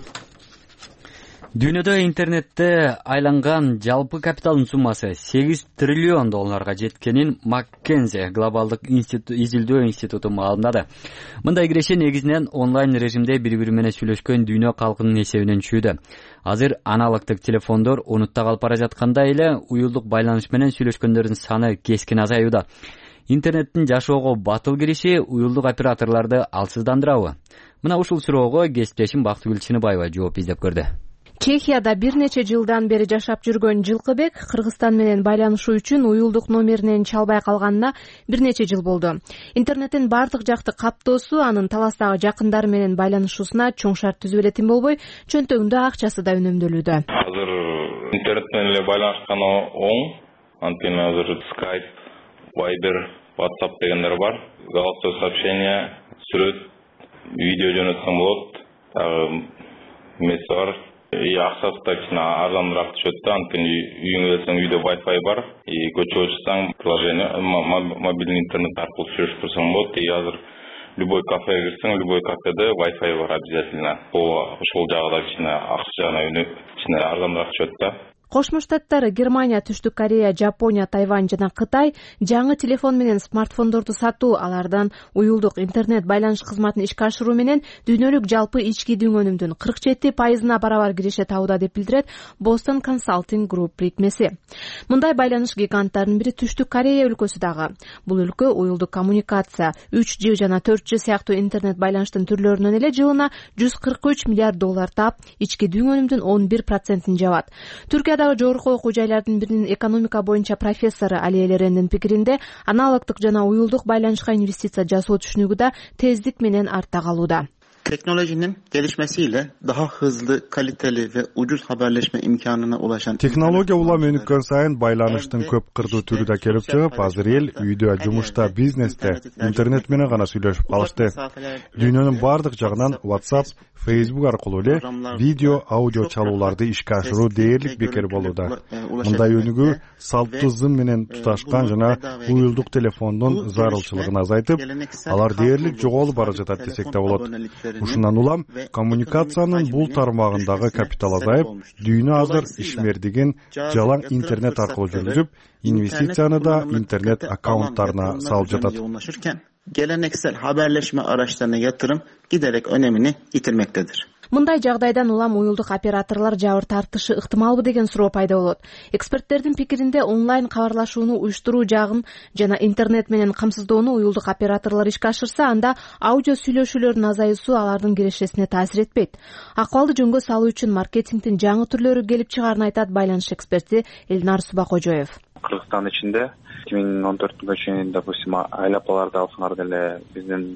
Дүйнөдө интернетте айланган жалпы капиталдын суммасы сегиз триллион долларга жеткенин Маккензи глобалдык изилдөө институту маалымдады. Мындай киреше негизинен онлайн режимде бири-бири менен сүйлөшкөн дүйнө калкынын эсебинен түшүүдө. Азыр аналогдук телефондор унутта калып бара жаткандай эле уюлдук байланыш менен сүйлөшкөндөрдүн саны кескин азаюуда. Интернеттин жашоого батыл кириши уюлдук операторлорду алсыздандырабы? Мына ушул суроого кесиптешим Бактыгүл Чыныбаева жооп издеп көрдү. Чехияда бир нече жылдан бери жашап жүргөн Жылкыбек Кыргызстан менен байланышуу үчүн уюлдук номеринен чалбай калганына бир нече жыл болду. Интернеттин бардык жакты каптоосу анын таластагы жакындары менен байланышуусуна чоң шарт түзүп эле болбой, чөнтөгүндө акчасы да үнөмдөлүүдө. Азыр интернет менен эле байланышкан оң, анткени азыр Skype, Viber, WhatsApp дегендер бар. Голосовое сообщение, сүрөт, видео жөнөтсөң болот. Дагы эмеси бар. И акчасы да кичине арзаныраак түшөт да, анткени үйүңө келсең үйдө Wi-Fi бар. И көчөгө чыксаң приложение, мобильный интернет аркылуу сүйлөшүп турсаң болот. И азыр любой кафеге кирсең, любой кафеде Wi-Fi бар обязательно. Ошол жагы да кичине акча жагынан кичине арзаныраак түшөт да. Кошмо Штаттар, Германия, Түштүк Корея, Жапония, Тайвань жана Кытай жаңы телефон менен смартфондорду сатуу, алардан уюлдук интернет байланыш кызматын ишке ашыруу менен дүйнөлүк жалпы ички дүң өнүмдүн кырк жети пайызына барабар киреше табууда деп билдирет Boston Consulting Group бирикмеси. Мындай байланыш гиганттарынын бири Түштүк Корея өлкөсү дагы. Бул өлкө уюлдук коммуникация, үч джи жана төрт джи сыяктуу интернет байланыштын түрлөрүнөн эле жылына жүз кырк үч миллиард доллар таап, ички дүң өнүмдүн он бир процентин жабат. Түркия жогорку окуу жайлардын биринин экономика боюнча профессору Али Элерендин пикиринде, аналогдук жана уюлдук байланышка инвестиция жасоо түшүнүгү да тездик менен артта калууда. Teknolojinin gelişmesiyle daha hızlı, kaliteli ve ucuz haberleşme imkanına ulaşan Teknologiya улам өнүккөн сайын байланыштын көп кырдуу түрү да келип чыгып, азыр эл үйдө, жумушта, бизнесте интернет менен гана сүйлөшүп калышты. Дүйнөнүн бардык жагынан WhatsApp, Facebook аркылуу эле видео, аудио чалууларды ишке ашыруу дээрлик бекер болууда. Мындай өнүгүү салттуу зым менен туташкан жана уюлдук телефондун зарылчылыгын азайтып, алар дээрлик жоголуп бара жатат десек да болот. Ушундан улам коммуникациянын бул тармагындагы капитал азайып, дүйнө азыр ишмердигин жалаң интернет аркылуу жүргүзүп, инвестицияны да интернет аккаунттарына салып жатат. Geleneksel haberleşme araçlarına yatırım giderek önemini yitirmektedir. Мындай жагдайдан улам уюлдук операторлор жабыр тартышы ыктымалбы деген суроо пайда болот. Эксперттердин пикиринде онлайн кабарлашууну уюштуруу жагын жана интернет менен камсыздоону уюлдук операторлор ишке ашырса, анда аудио сүйлөшүүлөрдүн азаюусу алардын кирешесине таасир этпейт. Акыбалды жөнгө салуу үчүн маркетингдин жаңы түрлөрү келип чыгарын айтат байланыш эксперти Элнар Субакожоев. Кыргызстан ичинде эки миң он төртүнчү жылы, допустим, айлапаларды алсаңар деле биздин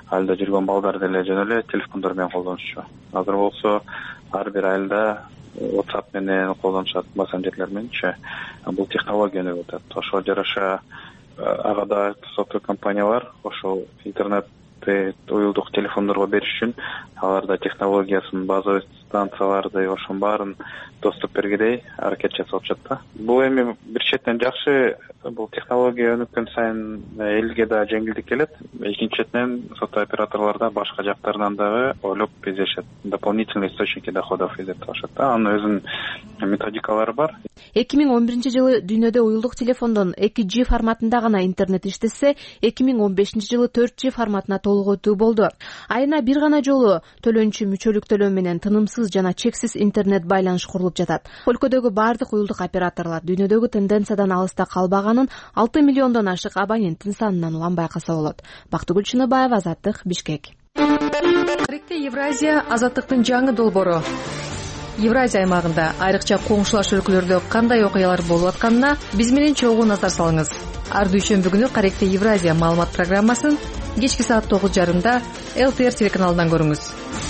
айылда жүргөн балдар деле жөн эле телефондор менен колдонушчу. Азыр болсо ар бир айылда WhatsApp менен колдонушат, мессенджерлер мененчи. Бул технология өнүгүп атат. Ошого жараша ага да софтвер компаниялар ошол интернетти уюлдук телефондорго бериш үчүн аларда технологиясын, базовый станцияларды, ошонун баарын доступ бергедей аракет жасап жатат. Бул эми бир четинен жакшы, бул технология өнүккөн сайын элге да жеңилдик келет. Экинчи четинен сотто операторлорда башка жактарынан дагы ойлоп издешет. Дополнительный источники доходов издеп табышат. Анын өзүнүн методикалары бар. эки миң он биринчи жылы дүйнөдө уюлдук телефондон эки джи форматында гана интернет иштесе, эки миң он бешинчи жылы төрт джи форматына толук өтүү болду. Айына бир гана жолу төлөнчү мүчөлүк төлөө менен тынымсыз жана чексиз интернет байланыш курулуп жатат. Өлкөдөгү бардык уюлдук операторлор дүйнөдөгү тенденциядан алыста калбаганын алты миллиондон ашык абоненттин санынан улам байкаса болот. Бактыгүл Чыныбаева, Азаттык, Бишкек. Тарихте Евразия азаттыктын жаңы долбоору. Евразия аймагында айрыкча коңшулаш өлкөлөрдө кандай окуялар болуп атканына биз менен чогуу назар салыңыз. Ар дүйшөмбү күнү Каректе Евразия маалымат программасын кечки саат тогуз жарымда эл тэ эр телеканалынан көрүңүз.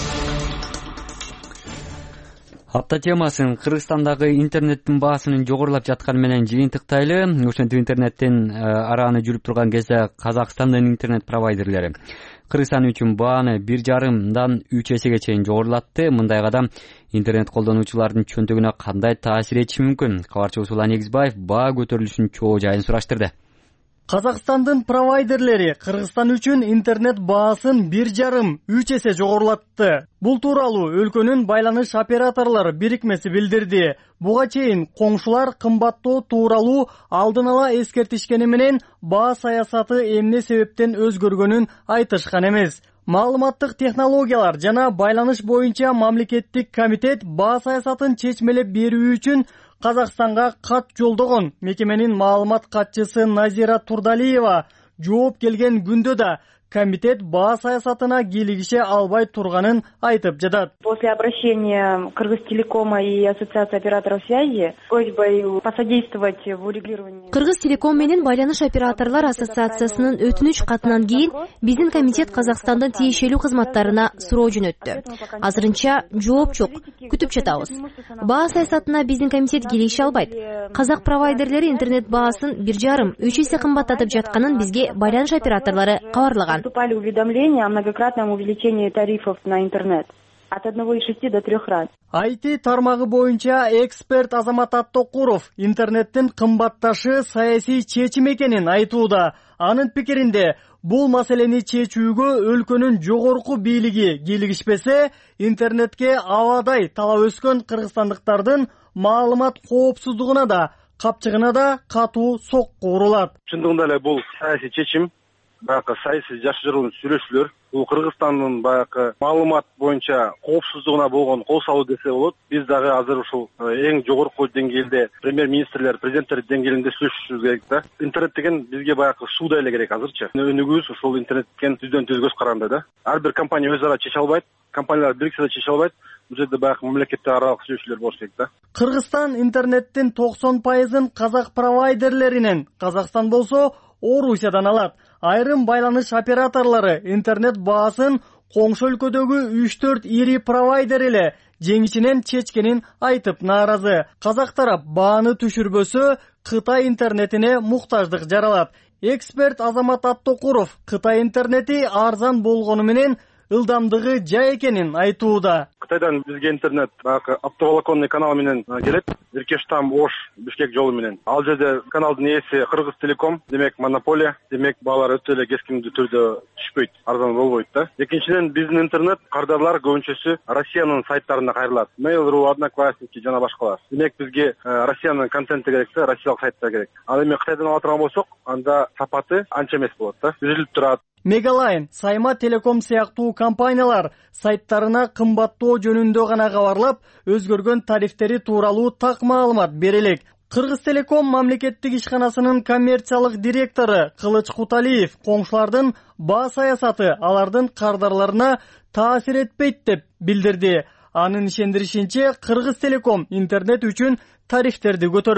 Апта темасын Кыргызстандагы интернеттин баасынын жогорулап жатканы менен жыйынтыктайлы. Ошентип интернеттин арааны жүрүп турган кезде Казакстандын интернет провайдерлери Кыргызстан үчүн бааны бир жарымдан үч эсеге чейин жогорулатты. Мындай кадам интернет колдонуучулардын чөнтөгүнө кандай таасир этиши мүмкүн? Кабарчыбыз Улан Эгизбаев баа көтөрүлүшүнүн чоо жайын сураштырды. Казакстандын провайдерлери Кыргызстан үчүн интернет баасын бир жарым үч эсе жогорулатты. Бул тууралуу өлкөнүн байланыш операторлору бирикмеси билдирди. Буга чейин коңшулар кымбаттоо тууралуу алдын ала эскертишкени менен баа саясаты эмне себептен өзгөргөнүн айтышкан эмес. Маалыматтык технологиялар жана байланыш боюнча мамлекеттик комитет баа саясатын чечмелеп берүү үчүн Казакстанга кат жолдогон. Мекеменин маалымат катчысы Назира Турдалиева жооп келген күндө да комитет баа саясатына кийлигише албай турганын айтып жатат. После обращения Кыргызтелекома и Ассоциации операторов связи просьбой посодействовать в урегулировании. Кыргызтелеком менен байланыш операторлор ассоциациясынын өтүнүч катынан кийин биздин комитет Казакстандын тиешелүү кызматтарына суроо жөнөттү. Азырынча жооп жок, күтүп жатабыз. Баа саясатына биздин комитет кийлигише албайт. Казак провайдерлери интернет баасын бир жарым үч эсе кымбаттатып жатканын бизге байланыш операторлору кабарлаган. Поступали уведомления о многократном увеличении тарифов на интернет от одного и шести до трех раз. ай ти тармагы боюнча эксперт Азамат Аттокуров интернеттин кымбатташы саясий чечим экенин айтууда. Анын пикиринде бул маселени чечүүгө өлкөнүн жогорку бийлиги кийлигишпесе, интернетке абадай талап өскөн кыргызстандыктардын маалымат коопсуздугуна да, капчыгына да катуу сокку урулат. Чындыгында эле бул саясий чечим. Баягы саясий жакшы жүргөн сүйлөшүүлөр бул Кыргызстандын баягы маалымат боюнча коопсуздугуна болгон кол салуу десе болот. Биз дагы азыр ушул эң жогорку деңгээлде премьер-министрлер, президенттер деңгээлинде сүйлөшүшүбүз керек да. Интернет деген бизге баягы сууда эле керек азырчы. Өнүгүүбүз ушул интернеттен түздөн түз көз каранды да. Ар бир компания өз ара чече албайт, компаниялар бириксе да чече албайт. Бул жерде баягы мамлекеттер аралык сүйлөшүүлөр болуш керек да. Кыргызстан интернеттин токсон пайызын казак провайдерлеринен, Казакстан болсо Орусиядан алат. Айрым байланыш операторлору интернет баасын коңшу өлкөдөгү үч төрт ири провайдер эле жеңишинен чечкенин айтып нааразы. Казак тарап бааны түшүрбөсө Кытай интернетине муктаждык жаралат. Эксперт Азамат Аттокуров Кытай интернети арзан болгону менен ылдамдыгы жай экенин айтууда. Кытайдан бизге интернет баягы оптоволоконный канал менен келет. Иркеш-Там, Ош, Бишкек жолу менен. Ал жерде каналдын ээси Кыргызтелеком, демек монополия, демек баалар өтө эле кескиндүү түрдө түшпөйт, арзан болбойт да. Экинчиден биздин интернет кардарлар көбүнчөсү Россиянын сайттарына кайрылат. Mail.ru, Одноклассники жана башкалар. Демек бизге Россиянын контенти керексе, россиялык сайттар керек. Ал эми Кытайдан ала турган болсок, анда сапаты анча эмес болот да. Үзүлүп турат. Мегалайн, Сайма Телеком сыяктуу компаниялар сайттарына кымбаттоо жөнүндө гана кабарлап, өзгөргөн тарифтери тууралуу так маалымат берелек. Кыргызтелеком мамлекеттик ишканасынын коммерциялык директору Кылыч Куталиев коңшулардын баа саясаты алардын кардарларына таасир этпейт деп билдирди. Анын ишендиришинче, Кыргызтелеком интернет үчүн тарифтерди көтөрбөйт.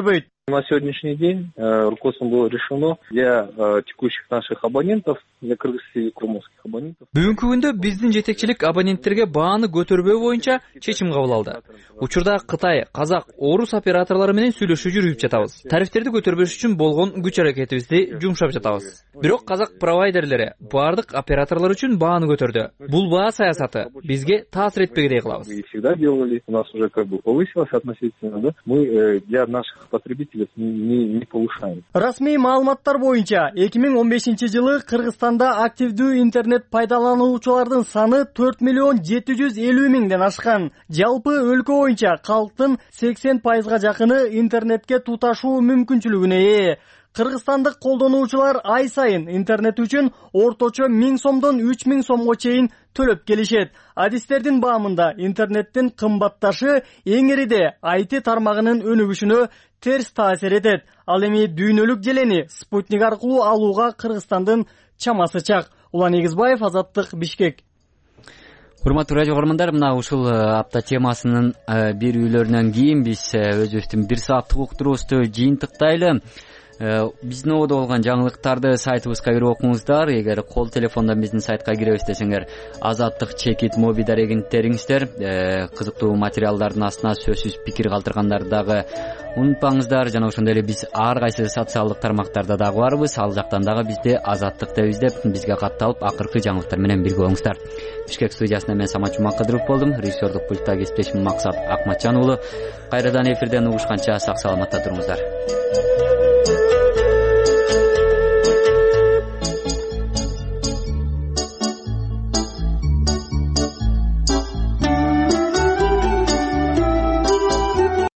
На сегодняшний день руководством было решено для текущих наших абонентов, для кыргызтелекомовских абонентов. Бүгүнкү күндө биздин жетекчилик абоненттерге бааны көтөрбөө боюнча чечим кабыл алды. Учурда Кытай, Казак, Орус операторлору менен сүйлөшүү жүргүзүп жатабыз. Тарифтерди көтөрбөш үчүн болгон күч аракетибизди жумшап жатабыз. Бирок Казак провайдерлери баардык операторлор үчүн бааны көтөрдү. Бул баа саясаты бизге таасир этпегидей кылабыз. Мы всегда делали, у нас уже как бы повысилось относительно, да? Мы для наших потребителей не, не повышаем. Расмий маалыматтар боюнча эки миң он бешинчи жылы Кыргызстанда активдүү интернет пайдалануучулардын саны төрт миллион жети жүз элүү миңден ашкан. Жалпы өлкө боюнча калктын сексен пайызга жакыны интернетке туташуу мүмкүнчүлүгүнө ээ. Кыргызстандык колдонуучулар ай сайын интернет үчүн орточо миң сомдон үч миң сомго чейин төлөп келишет. Адистердин баамында интернеттин кымбатташы эң ириде ай ти тармагынын өнүгүшүнө терс таасир этет. Ал эми дүйнөлүк желени спутник аркылуу алууга Кыргызстандын чамасы чак. Улан Эгизбаев, Азаттык, Бишкек. Урматтуу радио көрөрмандар, мына ушул апта темасынын берүүлөрүнөн кийин биз өзүбүздүн бир сааттык уктуруубузду жыйынтыктайлы. Биздин ободо болгон жаңылыктарды сайтыбызга кирип окуңуздар. Эгер кол телефондон биздин сайтка киребиз десеңер, Азаттык чекит моби дарегиңтериңиздер. Кызыктуу материалдардын астына сөзсүз пикир калтыргандарды дагы унутпаңыздар. Жана ошондой эле биз ар кайсы социалдык тармактарда дагы барбыз. Ал жактан дагы бизди Азаттык деп издеп, бизге катталып, акыркы жаңылыктар менен бирге болуңуздар. Бишкек студиясында мен Самат Жумакадыров болдум. Режиссердук пультта кесиптешим Максат Акматжан уулу. Кайрадан эфирден угушканча сак саламатта туруңуздар.